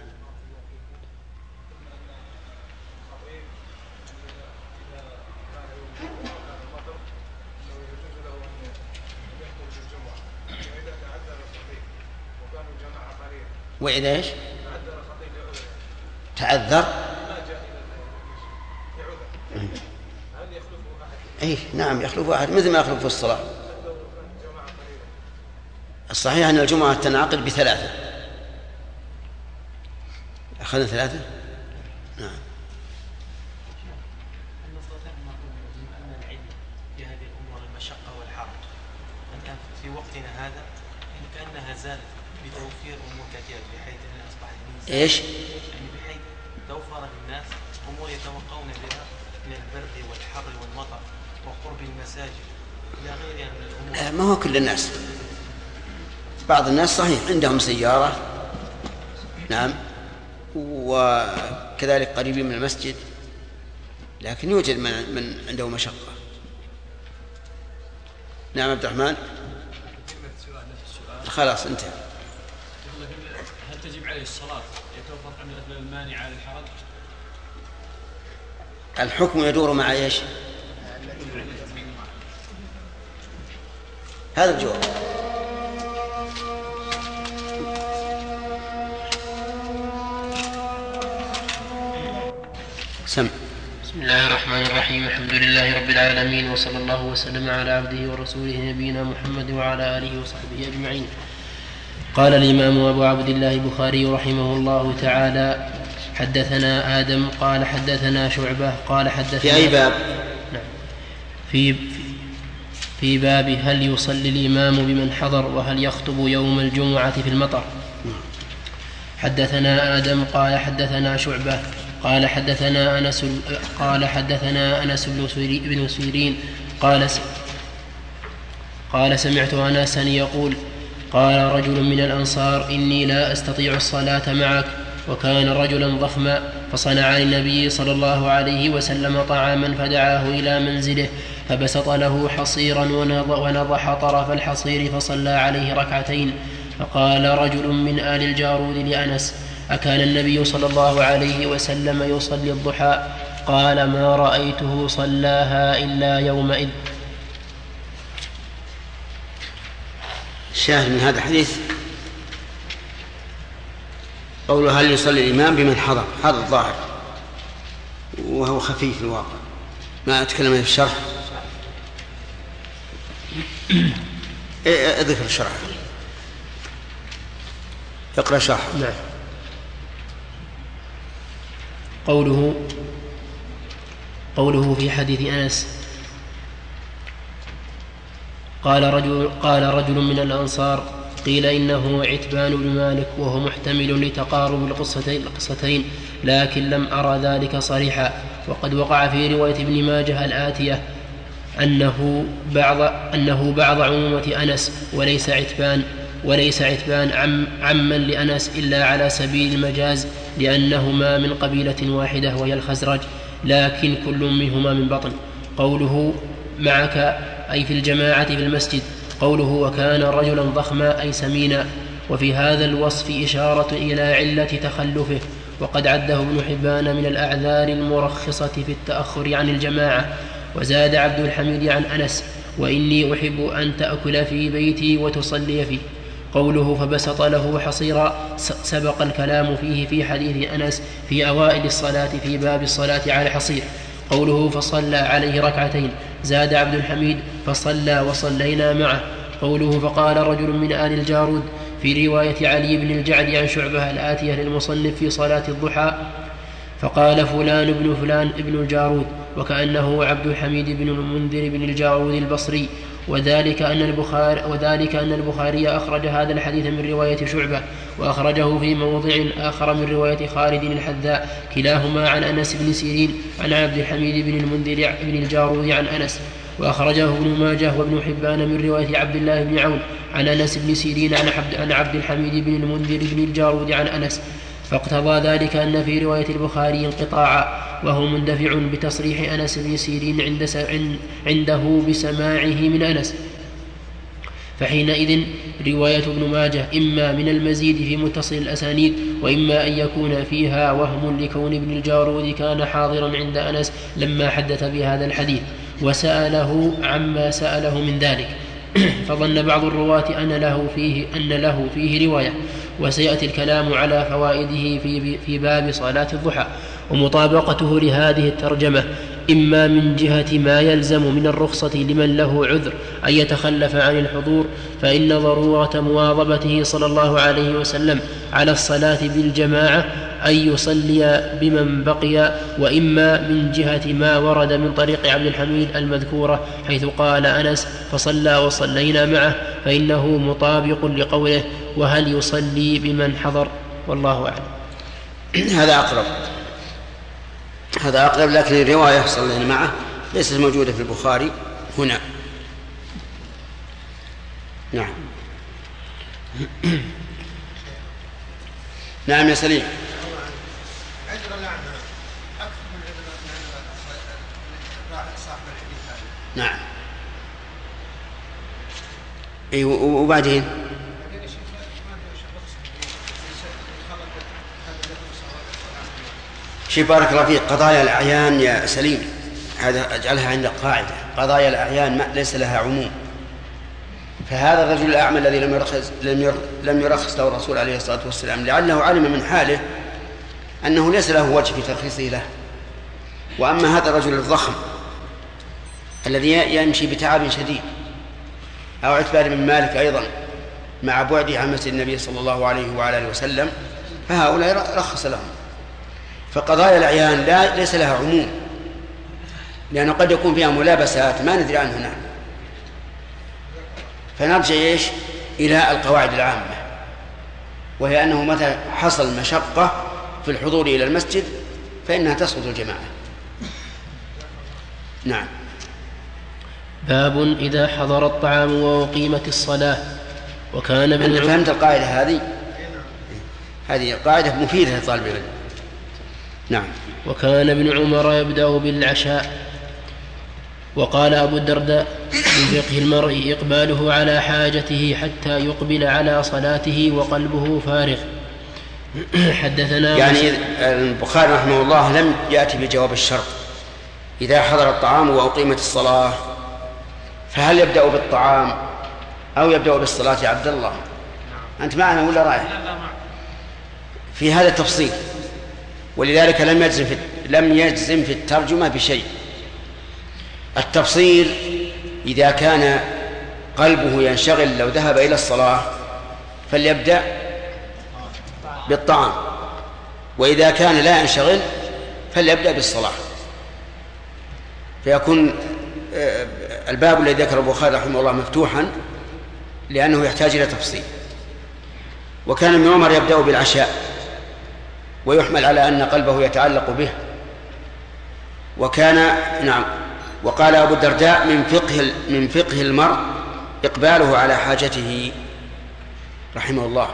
وإذا إيش؟ تعذر. إيه نعم يخلف أحد مثل ما يخلف في الصلاة. الصحيح أن الجمعة تنعقد بثلاثة. أخذنا ثلاثة. نعم. نستطيع أن نقول أن العلم في هذه الأمور المشقة والحرج أن في وقتنا هذا إن كأنها زالت بتوفير أمور كثيرة بحيث أن أصبح إيش؟ يعني بحيث توفر للناس أمور يتوقون بها من البرد والحر والمطر وقرب المساجد إلى غيرها من الأمور. ما هو كل الناس، بعض الناس صحيح عندهم سيارة نعم وكذلك قريبين من المسجد، لكن يوجد من, من عنده مشقة. نعم عبد الرحمن. خلاص انتهى. هل تجب عليه الصلاة يتوفر من الأسباب المانعة للحرج؟ الحكم يدور مع ايش؟ هذا الجواب. سم. بسم الله الرحمن الرحيم. الحمد لله رب العالمين، وصلى الله وسلم على عبده ورسوله نبينا محمد وعلى آله وصحبه أجمعين. قال الإمام أبو عبد الله البخاري رحمه الله تعالى: حدثنا آدم قال حدثنا شعبة قال حدثنا. في أي باب؟ نعم في في باب هل يصلي الإمام بمن حضر وهل يخطب يوم الجمعة في المطر. حدثنا آدم قال حدثنا شعبة قال حدثنا أنس قال حدثنا أنس بن سيرين قال قال سمعت أنسا يقول: قال رجل من الأنصار: إني لا أستطيع الصلاة معك. وكان رجلا ضخما، فصنع للنبي صلى الله عليه وسلم طعاما فدعاه إلى منزله، فبسط له حصيرا ونضح طرف الحصير فصلى عليه ركعتين. فقال رجل من آل الجارود لأنس: أكان النبي صلى الله عليه وسلم يصلي الضحى؟ قال: ما رأيته صلاها إلا يومئذ. الشاهد من هذا الحديث قوله: هل يصلي الإمام بمن حضر؟ هذا الظاهر وهو خفيف في الواقع، ما أتكلم في الشرح. اذكر الشرح، اقرأ شرح. نعم. قوله قوله في حديث أنس: قال رجل, قال رجل من الأنصار: قيل إنه عتبان بن مالك، وهو محتمل لتقارب القصتين, القصتين لكن لم أرى ذلك صريحا. وقد وقع في رواية ابن ماجه الآتية أنه بعض, أنه بعض عمومة أنس وليس عتبان وليس عتبان عم عما لأنس إلا على سبيل المجاز، لأنهما من قبيلة واحدة وهي الخزرج، لكن كل منهما من بطن. قوله معك أي في الجماعة في المسجد. قوله وكان رجلا ضخما أي سمينا. وفي هذا الوصف إشارة إلى علة تخلفه، وقد عده ابن حبان من الأعذار المرخصة في التأخر عن الجماعة. وزاد عبد الحميد عن أنس: وإني أحب أن تأكل في بيتي وتصلي فيه. قوله فبسط له حصيرا سبق الكلام فيه في حديث أنس في أوائل الصلاة في باب الصلاة على الحصير. قوله فصلى عليه ركعتين. زاد عبد الحميد: فصلى وصلينا معه. قوله فقال رجل من آل الجارود في رواية علي بن الجعد عن شعبة الآتية للمصنف في صلاة الضحى: فقال فلان ابن فلان ابن الجارود، وكأنه عبد الحميد بن المنذر بن الجارود البصري. وذلك أن البخاري, وذلك أن البخاري أخرج هذا الحديث من رواية شعبة، وأخرجه في موضع آخر من رواية خالد الحذاء، كلاهما عن أنس بن سيرين عن عبد الحميد بن المنذر بن الجارود عن أنس. وأخرجه ابن ماجه وابن حبان من رواية عبد الله بن عون عن أنس بن سيرين عن عبد الحميد بن المنذر بن الجارود عن أنس. فاقتضى ذلك أن في رواية البخاري انقطاعا، وهو مندفع بتصريح أنس بن سيرين عند عنده بسماعه من أنس. فحينئذ رواية ابن ماجه إما من المزيد في متصل الأسانيد، وإما أن يكون فيها وهم لكون ابن الجارود كان حاضرا عند أنس لما حدث بهذا الحديث وسأله عما سأله من ذلك. فظن بعض الرواة أن له فيه, أن له فيه رواية، وسيأتي الكلام على فوائده في, في باب صلاة الضحى. ومطابقته لهذه الترجمة إما من جهة ما يلزم من الرخصة لمن له عذر أن يتخلف عن الحضور، فإن ضرورة مواظبته صلى الله عليه وسلم على الصلاة بالجماعة أن يصلي بمن بقي. وإما من جهة ما ورد من طريق عبد الحميد المذكورة حيث قال أنس فصلى وصلينا معه، فإنه مطابق لقوله وهل يصلي بمن حضر؟ والله أعلم. هذا أقرب هذا أقرب لكن الرواية صلينا معه ليست موجودة في البخاري هنا. نعم. نعم يا سليم. نعم. اي وبعدين شيء بارك الله فيك. قضايا الأعيان يا سليم هذا اجعلها عندك قاعدة، قضايا الأعيان ما ليس لها عموم. فهذا الرجل الأعمى الذي لم يرخص لم يرخص له الرسول عليه الصلاة والسلام لعله علم من حاله أنه ليس له وجه في ترخيصه له. وأما هذا الرجل الضخم الذي يمشي بتعب شديد أو عتبان بن مالك أيضا مع بعده عن مسجد النبي صلى الله عليه وعلى آله وسلم فهؤلاء رخص لهم. فقضايا الأعيان لا ليس لها عموم لأنه قد يكون فيها ملابسات ما ندري عنه نحن. فنرجع إيش إلى القواعد العامة، وهي أنه متى حصل مشقة في الحضور إلى المسجد فإنها تسقط الجماعة. نعم. باب إذا حضر الطعام وأقيمت الصلاة. وكان أنت فهمت القاعدة هذه؟ هذه قاعدة مفيدة لطالب العلم. نعم. وكان ابن عمر يبدأ بالعشاء. وقال أبو الدرداء من فقه المرء إقباله على حاجته حتى يقبل على صلاته وقلبه فارغ. حدثنا يعني البخاري رحمه الله لم يأتي بجواب الشرط إذا حضر الطعام وأقيمت الصلاة فهل يبدأ بالطعام أو يبدأ بالصلاة يا عبد الله؟ أنت معنا ولا رايح؟ في هذا التفصيل، ولذلك لم يجزم في لم يجزم في الترجمة بشيء. التفصيل إذا كان قلبه ينشغل لو ذهب إلى الصلاة فليبدأ بالطعام، وإذا كان لا ينشغل فليبدأ بالصلاة، فيكون الباب الذي ذكر البخاري رحمه الله مفتوحا لأنه يحتاج إلى تفصيل. وكان ابن عمر يبدأ بالعشاء ويحمل على أن قلبه يتعلق به. وكان نعم. وقال أبو الدرداء من فقه من فقه المرء إقباله على حاجته رحمه الله.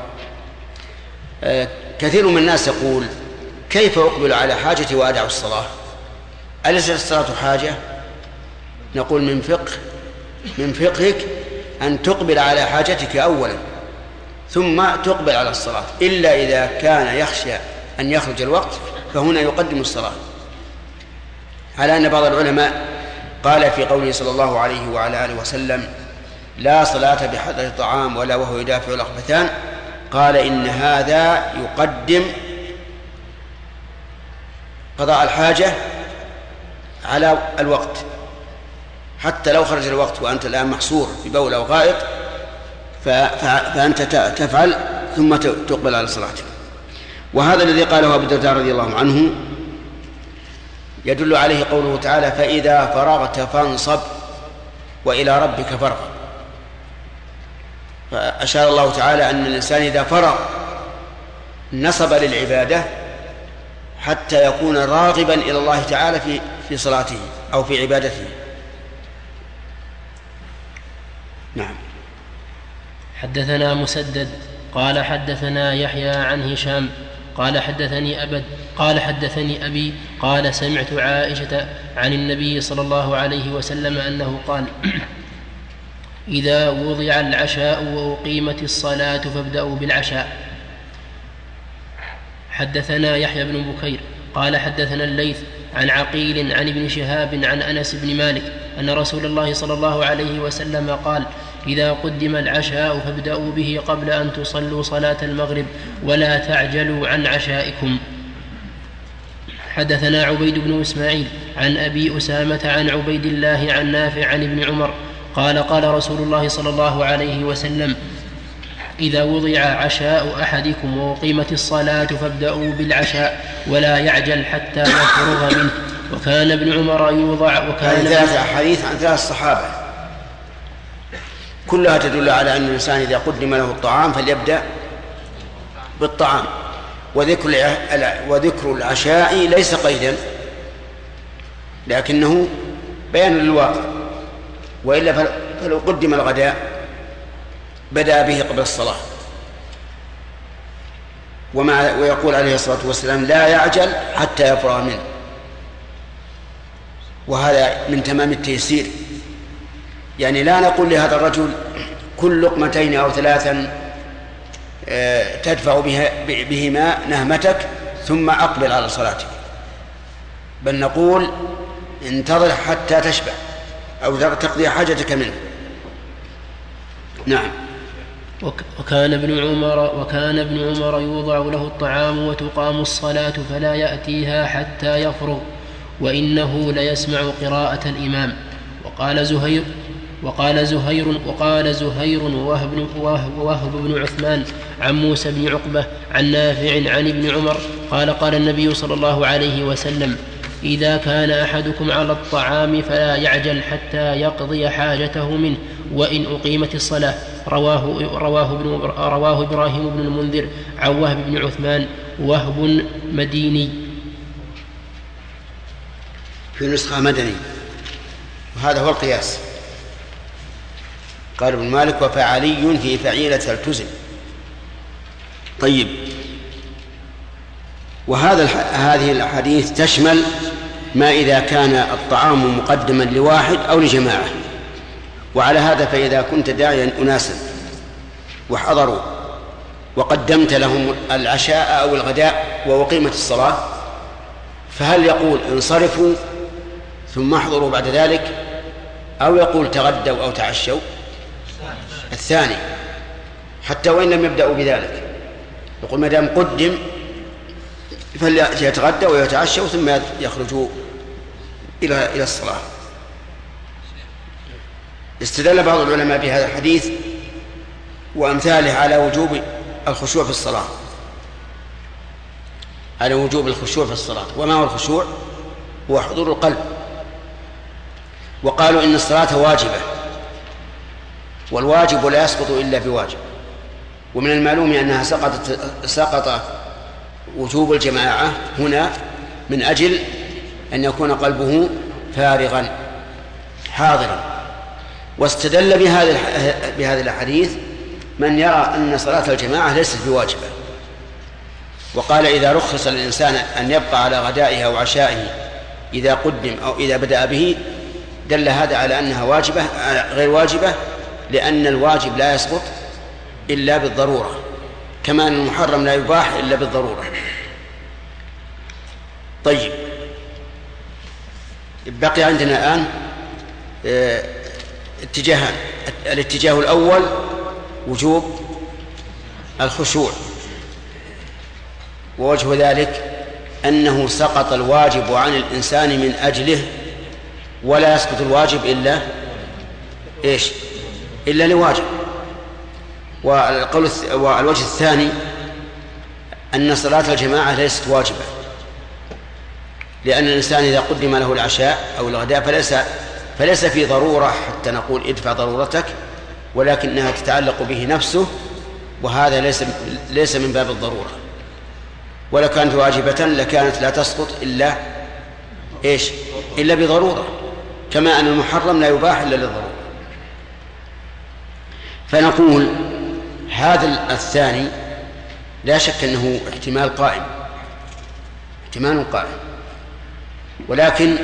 كثير من الناس يقول كيف أقبل على حاجتي وأدع الصلاة؟ أليس الصلاة حاجة؟ نقول من فقه من فقهك أن تقبل على حاجتك أولا ثم تقبل على الصلاة، إلا إذا كان يخشى أن يخرج الوقت فهنا يقدم الصلاة. على أن بعض العلماء قال في قوله صلى الله عليه وعلى آله وسلم لا صلاة بحضر طعام ولا وهو يدافع الأخبثان، قال إن هذا يقدم قضاء الحاجة على الوقت، حتى لو خرج الوقت وأنت الآن محصور ببول أو غائط فأنت تفعل ثم تقبل على صلاتك. وهذا الذي قاله أبو الدرداء رضي الله عنه يدل عليه قوله تعالى فإذا فرغت فانصب وإلى ربك فارغب. فأشار الله تعالى أن الإنسان إذا فرغ نصب للعبادة حتى يكون راغبا إلى الله تعالى في في صلاته أو في عبادته. نعم. حدثنا مسدد قال حدثنا يحيى عن هشام قال حدثني أبد قال حدثني أبي قال سمعت عائشة عن النبي صلى الله عليه وسلم أنه قال إذا وضع العشاء وأقيمت الصلاة فابدأوا بالعشاء. حدثنا يحيى بن بكير قال حدثنا الليث عن عقيل عن ابن شهاب عن أنس بن مالك أن رسول الله صلى الله عليه وسلم قال إذا قدم العشاء فابدأوا به قبل أن تصلوا صلاة المغرب ولا تعجلوا عن عشائكم. حدثنا عبيد بن إسماعيل عن أبي أسامة عن عبيد الله عن نافع عن ابن عمر قال قال رسول الله صلى الله عليه وسلم إذا وضع عشاء أحدكم وأقيمت الصلاة فابدأوا بالعشاء ولا يعجل حتى يفرغ منه. وكان ابن عمر يوضع وكان ثلاثة أحاديث عن ثلاث الصحابة كلها تدل على أن الإنسان إذا قدم له الطعام فليبدأ بالطعام. وذكر وذكر العشاء ليس قيدا لكنه بيان للواقع، وإلا فلو قدم الغداء بدأ به قبل الصلاة. ومع ويقول عليه الصلاة والسلام لا يعجل حتى يفرغ منه، وهذا من تمام التيسير. يعني لا نقول لهذا الرجل كل لقمتين أو ثلاثا تدفع بهما نهمتك ثم أقبل على صلاتك، بل نقول انتظر حتى تشبع أو تقضي حاجتك منه. نعم. وكان ابن عمر وكان ابن عمر يوضع له الطعام وتقام الصلاة فلا يأتيها حتى يفرغ، وإنه ليسمع قراءة الإمام. وقال زهير وقال زهير وقال زهير ووهب, ووهب بن عثمان عن موسى بن عقبة عن نافع عن ابن عمر قال قال النبي صلى الله عليه وسلم إذا كان أحدكم على الطعام فلا يعجل حتى يقضي حاجته منه وإن أقيمت الصلاة. رواه, رواه, ابن رواه إبراهيم بن المنذر عن وهب بن عثمان وهب مديني في نسخة مدني، وهذا هو القياس. قال ابن مالك وفعلي في فعيلة التزم. طيب، وهذا هذه الأحاديث تشمل ما إذا كان الطعام مقدما لواحد أو لجماعة. وعلى هذا فإذا كنت داعيا أناسا وحضروا وقدمت لهم العشاء أو الغداء وأقيمت الصلاة، فهل يقول انصرفوا ثم احضروا بعد ذلك، أو يقول تغدوا أو تعشوا؟ الثاني، حتى وإن لم يبدأوا بذلك. يقول ما دام قدم فليتغدوا ويتعشوا ثم يخرجوا إلى إلى الصلاة. استدل بعض العلماء بهذا الحديث وأمثاله على وجوب الخشوع في الصلاة على وجوب الخشوع في الصلاة. وما هو الخشوع؟ هو حضور القلب. وقالوا إن الصلاة واجبة، والواجب لا يسقط إلا بواجب. ومن المعلوم أنها سقطت سقط وجوب الجماعة هنا من أجل أن يكون قلبه فارغا حاضرا. واستدل بهذا بهذه الأحاديث من يرى أن صلاة الجماعة ليست بواجبة، وقال إذا رخص للإنسان أن يبقى على غدائه أو عشائه إذا قدم أو إذا بدأ به، دل هذا على أنها واجبة غير واجبة، لأن الواجب لا يسقط إلا بالضرورة، كما أن المحرم لا يباح إلا بالضرورة. طيب، بقي عندنا الآن اتجاهان. الاتجاه الأول وجوب الخشوع، ووجه ذلك أنه سقط الواجب عن الإنسان من أجله، ولا يسقط الواجب إلا إيش؟ إلا لواجب. والقول والوجه الثاني أن صلاة الجماعة ليست واجبة، لأن الإنسان إذا قدم له العشاء أو الغداء فليس فليس في ضرورة حتى نقول ادفع ضرورتك، ولكنها تتعلق به نفسه، وهذا ليس ليس من باب الضرورة. ولو كانت واجبة لكانت لا تسقط إلا إيش؟ إلا بضرورة، كما أن المحرم لا يباح إلا للضرورة. فنقول هذا الثاني لا شك أنه احتمال قائم احتمال قائم ولكن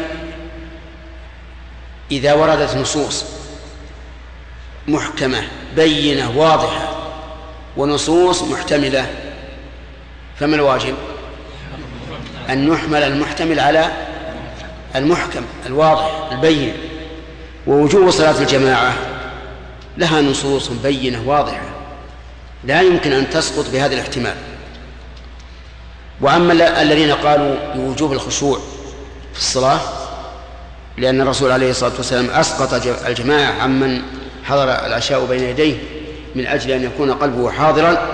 إذا وردت نصوص محكمة بينة واضحة ونصوص محتملة، فما الواجب؟ أن نحمل المحتمل على المحكم الواضح البين. ووجوب صلاة الجماعة لها نصوص بينة واضحة لا يمكن أن تسقط بهذا الاحتمال. وأما الذين قالوا بوجوب الخشوع في الصلاة لأن الرسول عليه الصلاة والسلام أسقط الجماعة عمن حضر العشاء بين يديه من أجل أن يكون قلبه حاضرا،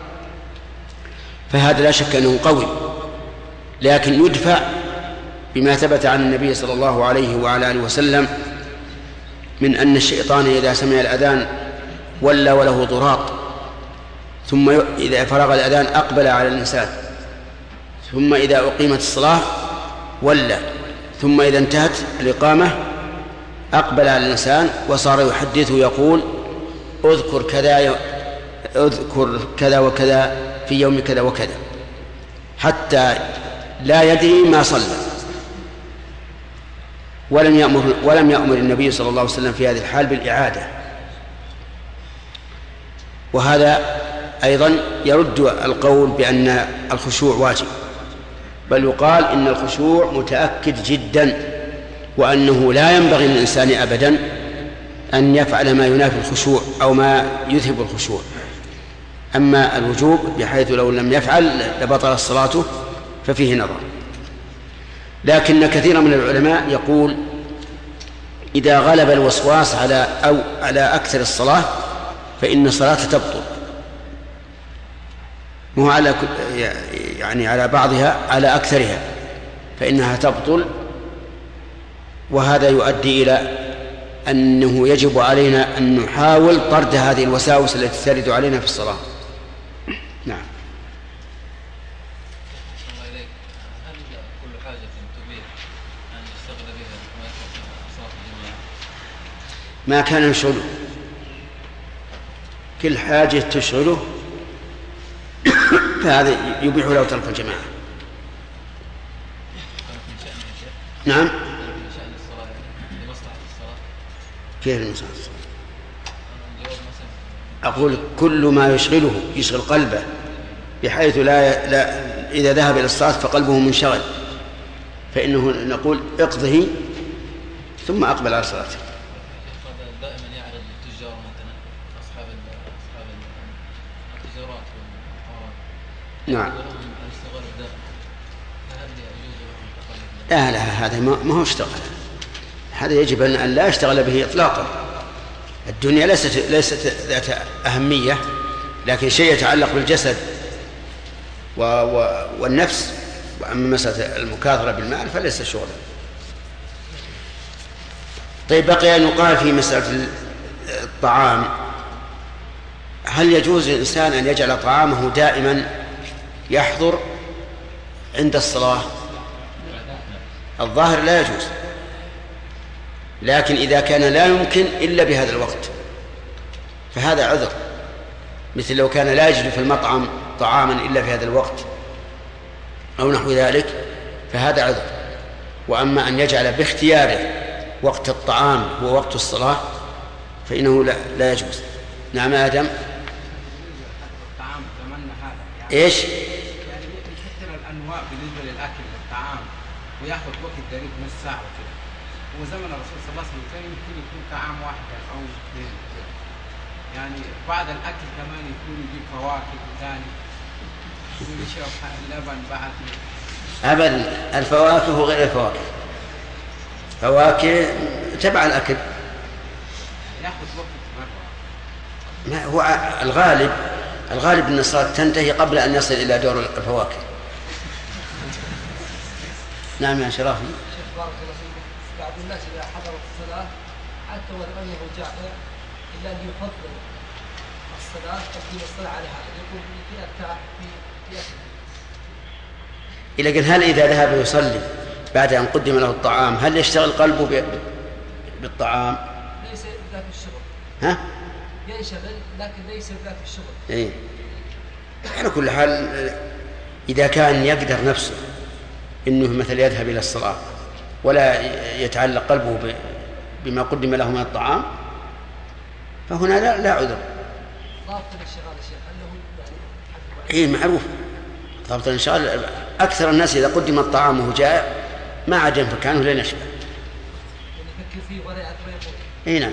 فهذا لا شك أنه قوي، لكن يدفع بما ثبت عن النبي صلى الله عليه وعلى آله وسلم من أن الشيطان إذا سمع الأذان ولا وله ضراط، ثم إذا فرغ الأذان أقبل على الإنسان، ثم إذا أقيمت الصلاة ولا، ثم إذا انتهت الإقامة أقبل على الإنسان وصار يحدثه يقول اذكر كذا اذكر كذا وكذا في يوم كذا وكذا، حتى لا يدري ما صلى. ولم يأمر ولم يأمر النبي صلى الله عليه وسلم في هذه الحال بالإعادة. وهذا أيضا يرد القول بأن الخشوع واجب، بل يقال إن الخشوع متأكد جدا، وأنه لا ينبغي للإنسان أبدا أن يفعل ما ينافي الخشوع أو ما يذهب الخشوع. أما الوجوب بحيث لو لم يفعل لبطل صلاته ففيه نظر. لكن كثير من العلماء يقول إذا غلب الوسواس على أو على أكثر الصلاة فإن الصلاة تبطل، مو على يعني على بعضها، على أكثرها فإنها تبطل. وهذا يؤدي إلى أنه يجب علينا أن نحاول طرد هذه الوساوس التي ترد علينا في الصلاة. نعم. ما كان يشغله، كل حاجة تشغله فهذا يبيح له ترك الجماعة. نعم. كيف المصلحة؟ أقول كل ما يشغله يشغل قلبه بحيث لا, لا إذا ذهب إلى الصلاة فقلبه منشغل، فإنه نقول اقضه ثم أقبل على صلاته. دائما يعرض للتجار مثلا أصحاب أصحاب التجارات والمطارات. نعم. لا لا هذا ما هو اشتغل، هذا يجب أن لا يشتغل به إطلاقا. الدنيا ليست ليست ذات أهمية، لكن شيء يتعلق بالجسد و و والنفس. وأما مسألة المكاثرة بالمال فليس شغلا. طيب بقي أن يقال في مسألة الطعام، هل يجوز للإنسان أن يجعل طعامه دائما يحضر عند الصلاة؟ الظاهر لا يجوز، لكن إذا كان لا يمكن إلا بهذا الوقت فهذا عذر، مثل لو كان لا يجد في المطعم طعاما إلا في هذا الوقت أو نحو ذلك فهذا عذر. وأما أن يجعل باختياره وقت الطعام هو وقت الصلاة فإنه لا, لا يجوز. نعم آدم. إيش؟ يعني يكثر الأنواع بالنسبة للأكل والطعام ويأخذ وقت قريب نص ساعة وكذا. وزمن الرسول صلى الله عليه وسلم كان يمكن يكون طعام واحد أو اثنين، يعني بعد الأكل كمان يكون يجيب فواكه ثاني ويشرب اللبن بعد. أبدا، الفواكه وغير الفواكه، فواكه تبع الأكل. يأخذ وقت مرة. ما هو الغالب الغالب أن الصلاة تنتهي قبل أن يصل إلى دور الفواكه. نعم يا شرافي. بارك الله فيكم. بعض الناس إذا حضرت الصلاة حتى ولو أنه جائع إلا أن يفضل الصلاة تقديم الصلاة على هذا، يكون في أرتاح في أكل. إلى قال هل إذا ذهب يصلي بعد أن قدم له الطعام هل يشتغل قلبه بالطعام؟ ليس ذاك الشغل. ها؟ ينشغل لكن ليس ذاك الشغل. إيه. على كل حال إذا كان يقدر نفسه إنه مثل يذهب إلى الصلاة ولا يتعلق قلبه بما قدم له من الطعام فهنا لا, لا عذر. ضابط الانشغال يا شيخ أنه يعني إيه معروف ضابط الانشغال. أكثر الناس إذا قدم الطعام وهو جائع ما عاد ينفكانه لين يشبع. يفكر فيه ولا يعرف يقول. إيه نعم.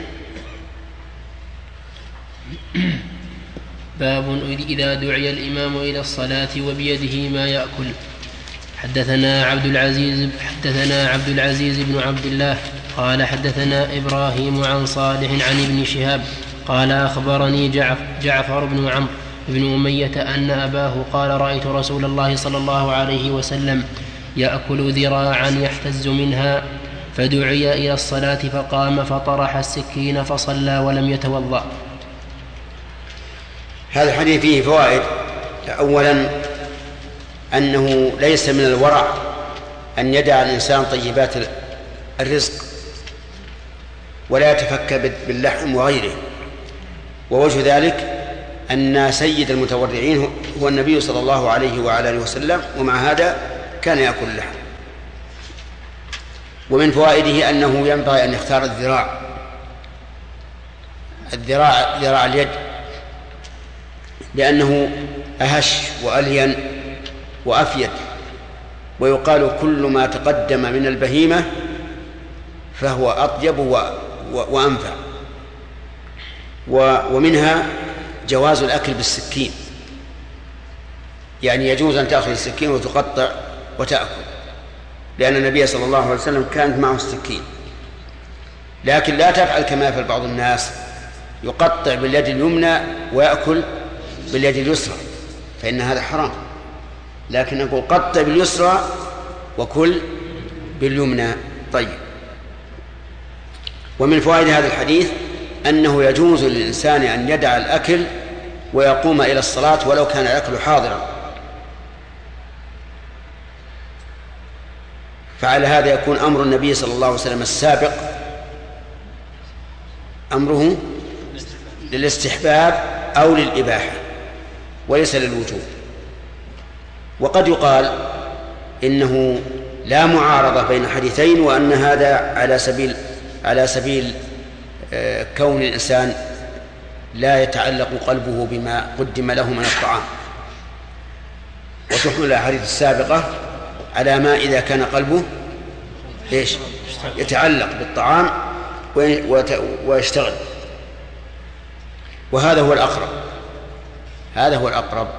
باب إذا دعي الإمام إلى الصلاة وبيده ما يأكل. حدثنا عبد العزيز حدثنا عبد العزيز بن عبد الله قال حدثنا إبراهيم عن صالح عن ابن شهاب قال أخبرني جعف جعفر بن عمرو بن أمية أن أباه قال رأيت رسول الله صلى الله عليه وسلم يأكل ذراعا يحتز منها، فدعي إلى الصلاة فقام فطرح السكين فصلى ولم يتوضأ. هذا الحديث فيه فوائد. أولا أنه ليس من الورع أن يدع الإنسان طيبات الرزق ولا يتفكر باللحم وغيره، ووجه ذلك أن سيد المتورعين هو النبي صلى الله عليه وعلى آله وسلم، ومع هذا كان يأكل اللحم. ومن فوائده أنه ينبغي أن يختار الذراع الذراع ذراع اليد، لأنه أهش وألين وأفيد، ويقال كل ما تقدم من البهيمة فهو أطيب وأنفع. ومنها جواز الأكل بالسكين، يعني يجوز أن تأخذ السكين وتقطع وتأكل، لأن النبي صلى الله عليه وسلم كانت معه السكين. لكن لا تفعل كما يفعل بعض الناس، يقطع باليد اليمنى ويأكل باليد اليسرى، فإن هذا حرام. لكن نقول قطع باليسرى وكل باليمنى. طيب. ومن فوائد هذا الحديث أنه يجوز للإنسان أن يدع الأكل ويقوم إلى الصلاة ولو كان الأكل حاضرا، فعلى هذا يكون أمر النبي صلى الله عليه وسلم السابق أمره للاستحباب أو للإباحة وليس للوجوب. وقد يقال إنه لا معارضة بين حديثين، وأن هذا على سبيل على سبيل كون الإنسان لا يتعلق قلبه بما قدم له من الطعام، وتحمل الأحاديث السابقة على ما إذا كان قلبه إيش يتعلق بالطعام ويشتغل، وهذا هو الأقرب هذا هو الأقرب.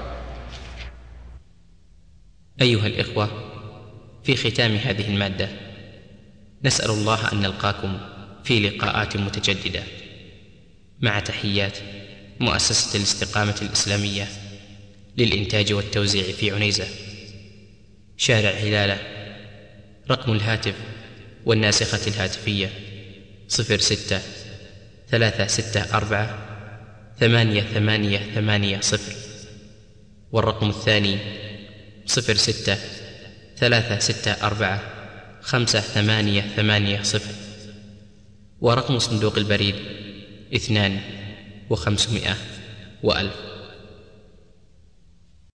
أيها الإخوة، في ختام هذه المادة نسأل الله أن نلقاكم في لقاءات متجددة، مع تحيات مؤسسة الاستقامة الإسلامية للإنتاج والتوزيع في عنيزة، شارع هلالة. رقم الهاتف والناسخة الهاتفية صفر ستة ثلاثة ستة أربعة ثمانية ثمانية ثمانية صفر، والرقم الثاني صفر ستة ثلاثة ستة أربعة خمسة ثمانية ثمانية صفر، ورقم صندوق البريد اثنان وخمسمائة وألف.